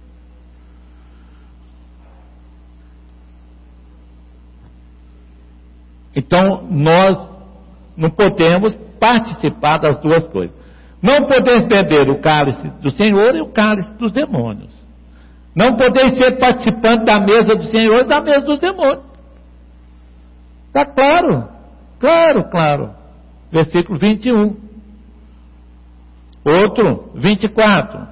Então, nós não podemos participar das duas coisas. Não podemos beber o cálice do Senhor e o cálice dos demônios. Não podemos ser participantes da mesa do Senhor e da mesa dos demônios. Está claro? Claro. Versículo 21. Outro, 24.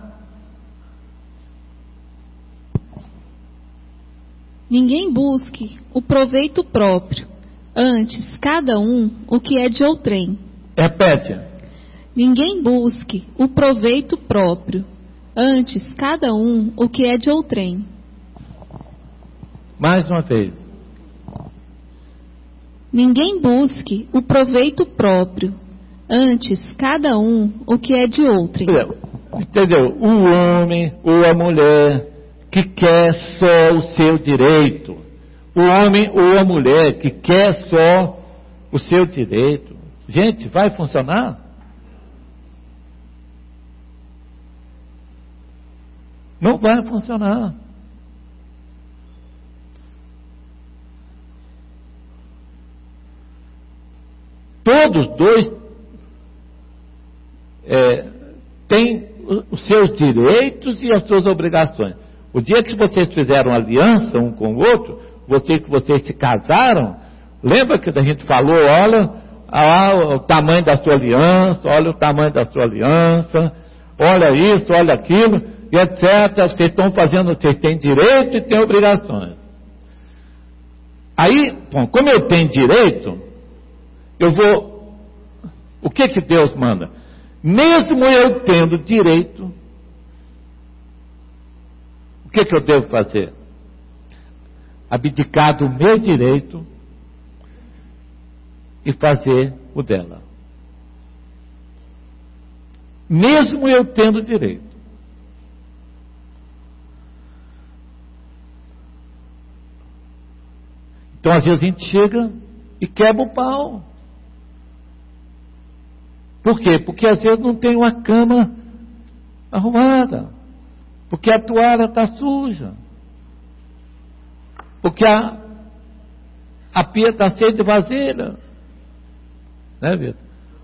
Ninguém busque o proveito próprio, antes cada um o que é de outrem.
Repete.
Ninguém busque o proveito próprio, antes cada um o que é de outrem.
Mais uma vez.
Ninguém busque o proveito próprio, antes cada um o que é de outrem.
Entendeu? O homem ou a mulher que quer só o seu direito. O homem ou a mulher que quer só o seu direito. Gente, vai funcionar? Não vai funcionar. Todos dois têm os seus direitos e as suas obrigações. O dia que vocês fizeram aliança um com o outro, que vocês se casaram, lembra que a gente falou, olha o tamanho da sua aliança, olha o tamanho da sua aliança, olha isso, olha aquilo, e etc. Vocês estão fazendo, vocês têm direito e têm obrigações. Aí, bom, como eu tenho direito, o que Deus manda? Mesmo eu tendo direito, o que eu devo fazer? Abdicar do meu direito e fazer o dela. Mesmo eu tendo direito. Então, às vezes a gente chega e quebra o pau. Por quê? Porque às vezes não tem uma cama arrumada. Porque a toalha está suja. Porque a pia está cheia de vasilha. Né, Vitor?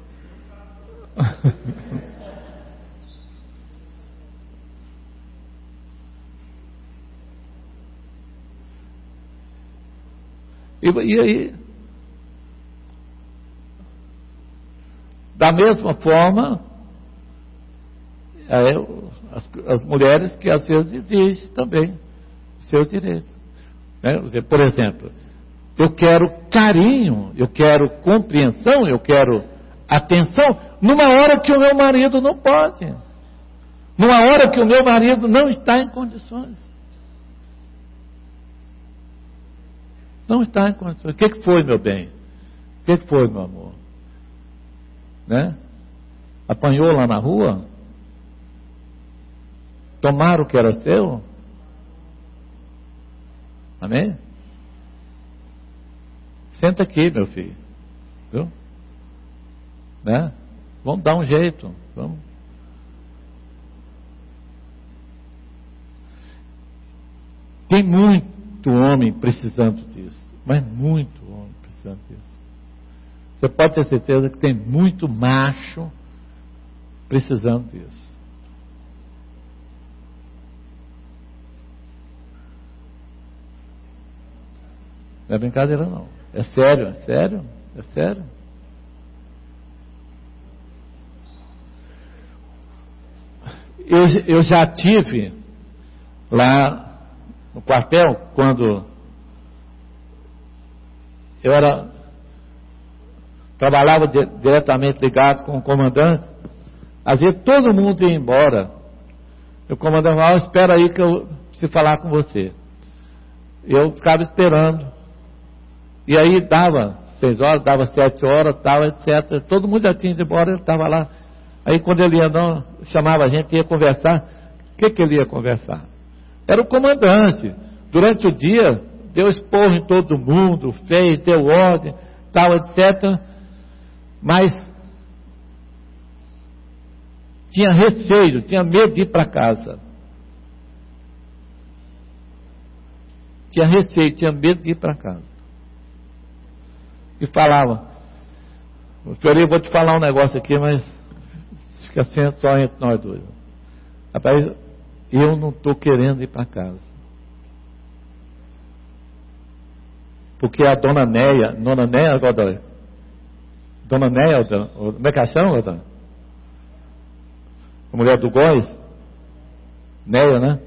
E aí, da mesma forma, as mulheres que às vezes exigem também o seu direito. Né? Por exemplo, eu quero carinho, eu quero compreensão, eu quero atenção, numa hora que o meu marido não pode, numa hora que o meu marido não está em condições. Não está em condições. O que foi, meu bem? O que foi, meu amor? Né? Apanhou lá na rua? Tomaram o que era seu? Amém? Senta aqui, meu filho. Viu? Né? Vamos dar um jeito. Vamos. Tem muito homem precisando disso. Mas muito homem precisando disso. Você pode ter certeza que tem muito macho precisando disso. Não é brincadeira não. É sério, é sério, é sério. Eu já tive lá no quartel, quando eu trabalhava diretamente ligado com o comandante, às vezes todo mundo ia embora. O comandante falava, espera aí que eu preciso falar com você. Eu ficava esperando. E aí dava 6 horas, dava 7 horas, tal, etc. Todo mundo já tinha ido embora, ele estava lá. Aí quando ele ia, não, chamava a gente, ia conversar. O que ele ia conversar? Era o comandante. Durante o dia, deu esporro em todo mundo, fez, deu ordem, tal, etc. Mas tinha receio, tinha medo de ir para casa. Tinha receio, tinha medo de ir para casa. E falava, eu vou te falar um negócio aqui, mas fica só entre nós dois. Rapaz, eu não estou querendo ir para casa. Porque a dona Néia, Godoy? Dona Néia, como é que chama, Godoy? A mulher do Góis? Néia, né?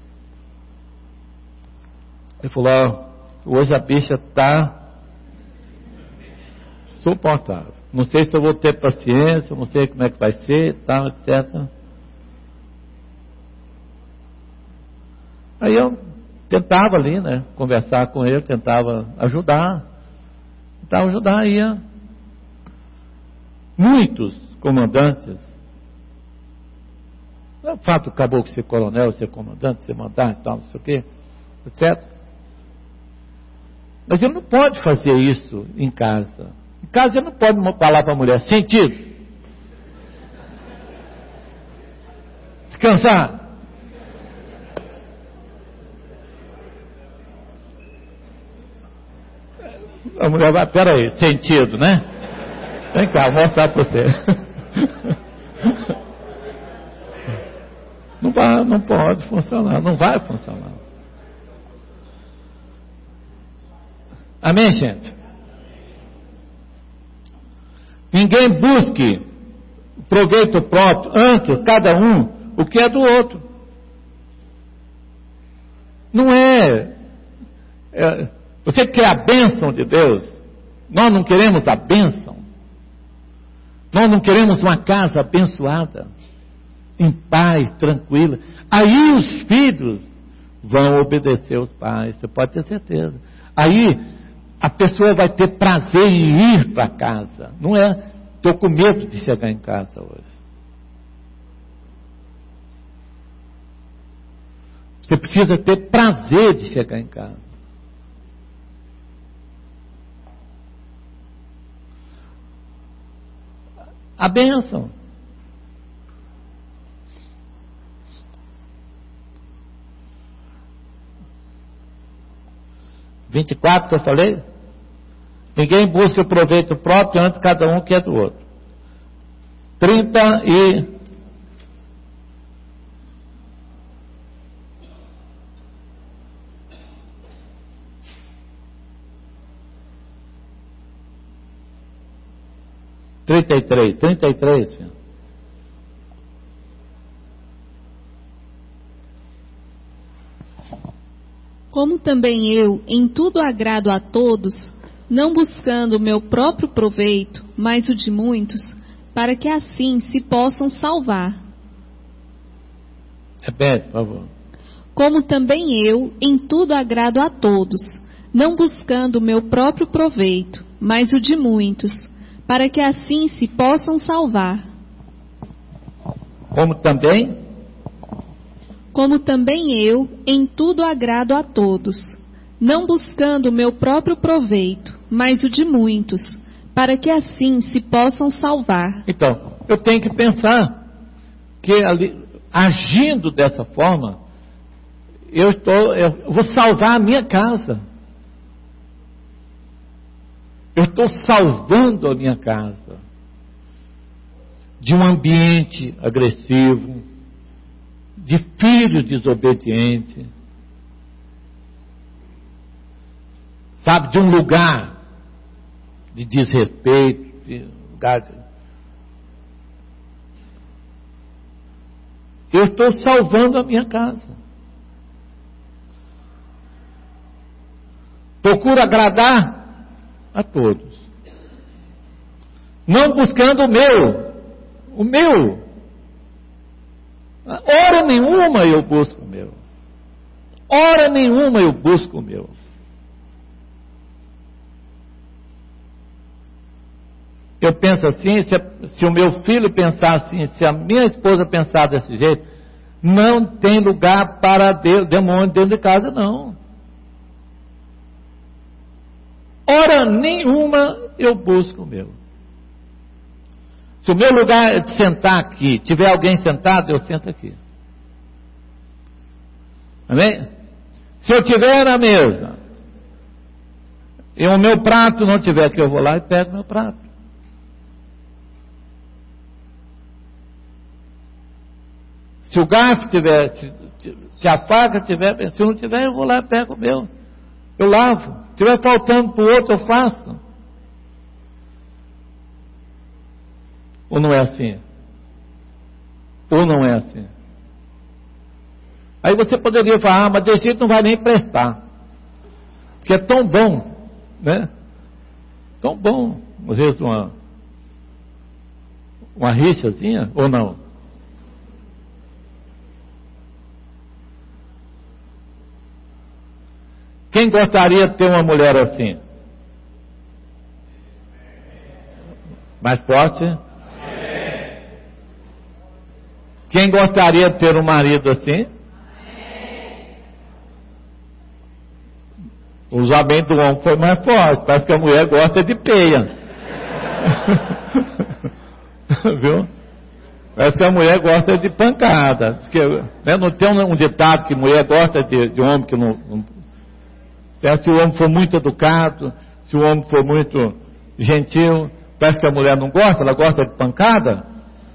Ele falou, hoje a bicha está suportável. Não sei se eu vou ter paciência, não sei como é que vai ser, tal, etc. Aí eu tentava ali, né, conversar com ele, tentava ajudar. Ia. Muitos comandantes, o fato acabou de ser coronel, ser comandante, ser mandante, tal, não sei o quê, etc. Mas ele não pode fazer isso em casa. Em casa ele não pode falar para a mulher, sentido, descansar. A mulher vai, peraí, sentido, né? Vem cá, vou mostrar para você. Não pode funcionar, não vai funcionar. Amém, gente? Ninguém busque proveito próprio, antes, cada um, o que é do outro. Não é você quer a bênção de Deus? Nós não queremos a bênção. Nós não queremos uma casa abençoada, em paz, tranquila. Aí os filhos vão obedecer os pais, você pode ter certeza. Aí a pessoa vai ter prazer em ir para casa. Não é, estou com medo de chegar em casa hoje. Você precisa ter prazer de chegar em casa. A bênção. (24) que eu falei? Ninguém busca o proveito próprio, antes cada um quer do outro. 33, filho.
Como também eu, em tudo agrado a todos, não buscando o meu próprio proveito, mas o de muitos, para que assim se possam salvar.
Repete, por favor.
Como também eu, em tudo agrado a todos, não buscando o meu próprio proveito, mas o de muitos, para que assim se possam salvar.
Como também?
Como também eu, em tudo agrado a todos, não buscando o meu próprio proveito, mas o de muitos, para que assim se possam salvar.
Então, eu tenho que pensar que agindo dessa forma, eu vou salvar a minha casa. Eu estou salvando a minha casa de um ambiente agressivo, de filhos desobedientes, sabe, de um lugar de desrespeito, de lugar de... Eu estou salvando a minha casa. Procuro agradar a todos, não buscando o meu. Hora nenhuma eu busco o meu. Hora nenhuma eu busco o meu. eu penso assim, se o meu filho pensar assim, se a minha esposa pensar desse jeito, não tem lugar para demônio dentro de casa, não. Hora nenhuma eu busco o meu. Se o meu lugar é de sentar aqui, tiver alguém sentado, eu sento aqui. Amém? Se eu estiver na mesa e o meu prato não estiver aqui, eu vou lá e pego meu prato. Se o garfo tiver, se a faca tiver, se não tiver, eu vou lá e pego o meu. Eu lavo. Se estiver faltando para o outro, eu faço. Ou não é assim? Ou não é assim? Aí você poderia falar, mas desse jeito não vai nem prestar. Porque é tão bom, né? Tão bom. Às vezes uma rixazinha, ou não? Quem gostaria de ter uma mulher assim? Mais forte? Quem gostaria de ter um marido assim? O usamento do homem foi mais forte. Parece que a mulher gosta de peia. Viu? Parece que a mulher gosta de pancada. Que, né, não tem um ditado que mulher gosta de homem que não. Se o homem for muito educado, se o homem for muito gentil, parece que a mulher não gosta, ela gosta de pancada?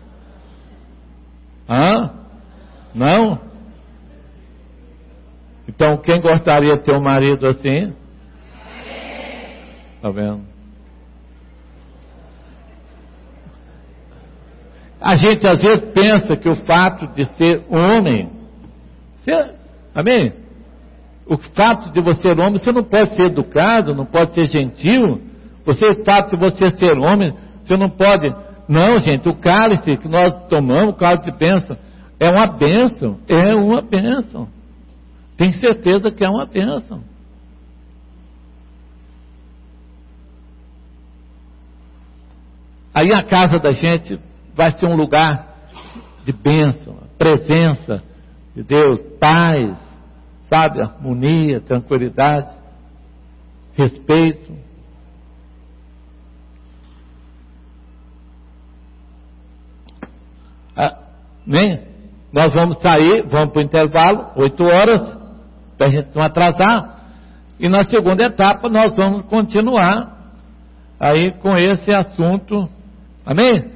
Hã? Não? Então, quem gostaria de ter um marido assim? Está vendo? A gente às vezes pensa que o fato de ser homem, amém? O fato de você ser homem, você não pode ser educado, não pode ser gentil. O fato de você ser homem, você não pode. Não, gente, o cálice que nós tomamos, o cálice de bênção, é uma bênção. É uma bênção. Tem certeza que é uma bênção. Aí a casa da gente vai ser um lugar de bênção, presença de Deus, paz, sabe, harmonia, tranquilidade, respeito. Amém? Nós vamos sair, vamos para o intervalo, 8 horas, para a gente não atrasar, e na segunda etapa nós vamos continuar aí com esse assunto. Amém?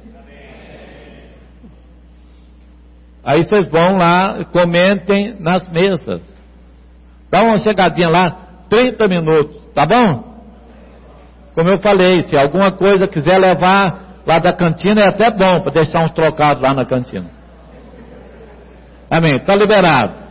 Aí vocês vão lá e comentem nas mesas. Dá uma chegadinha lá, 30 minutos, tá bom? Como eu falei, se alguma coisa quiser levar lá da cantina, é até bom para deixar uns trocados lá na cantina. Amém? Está liberado.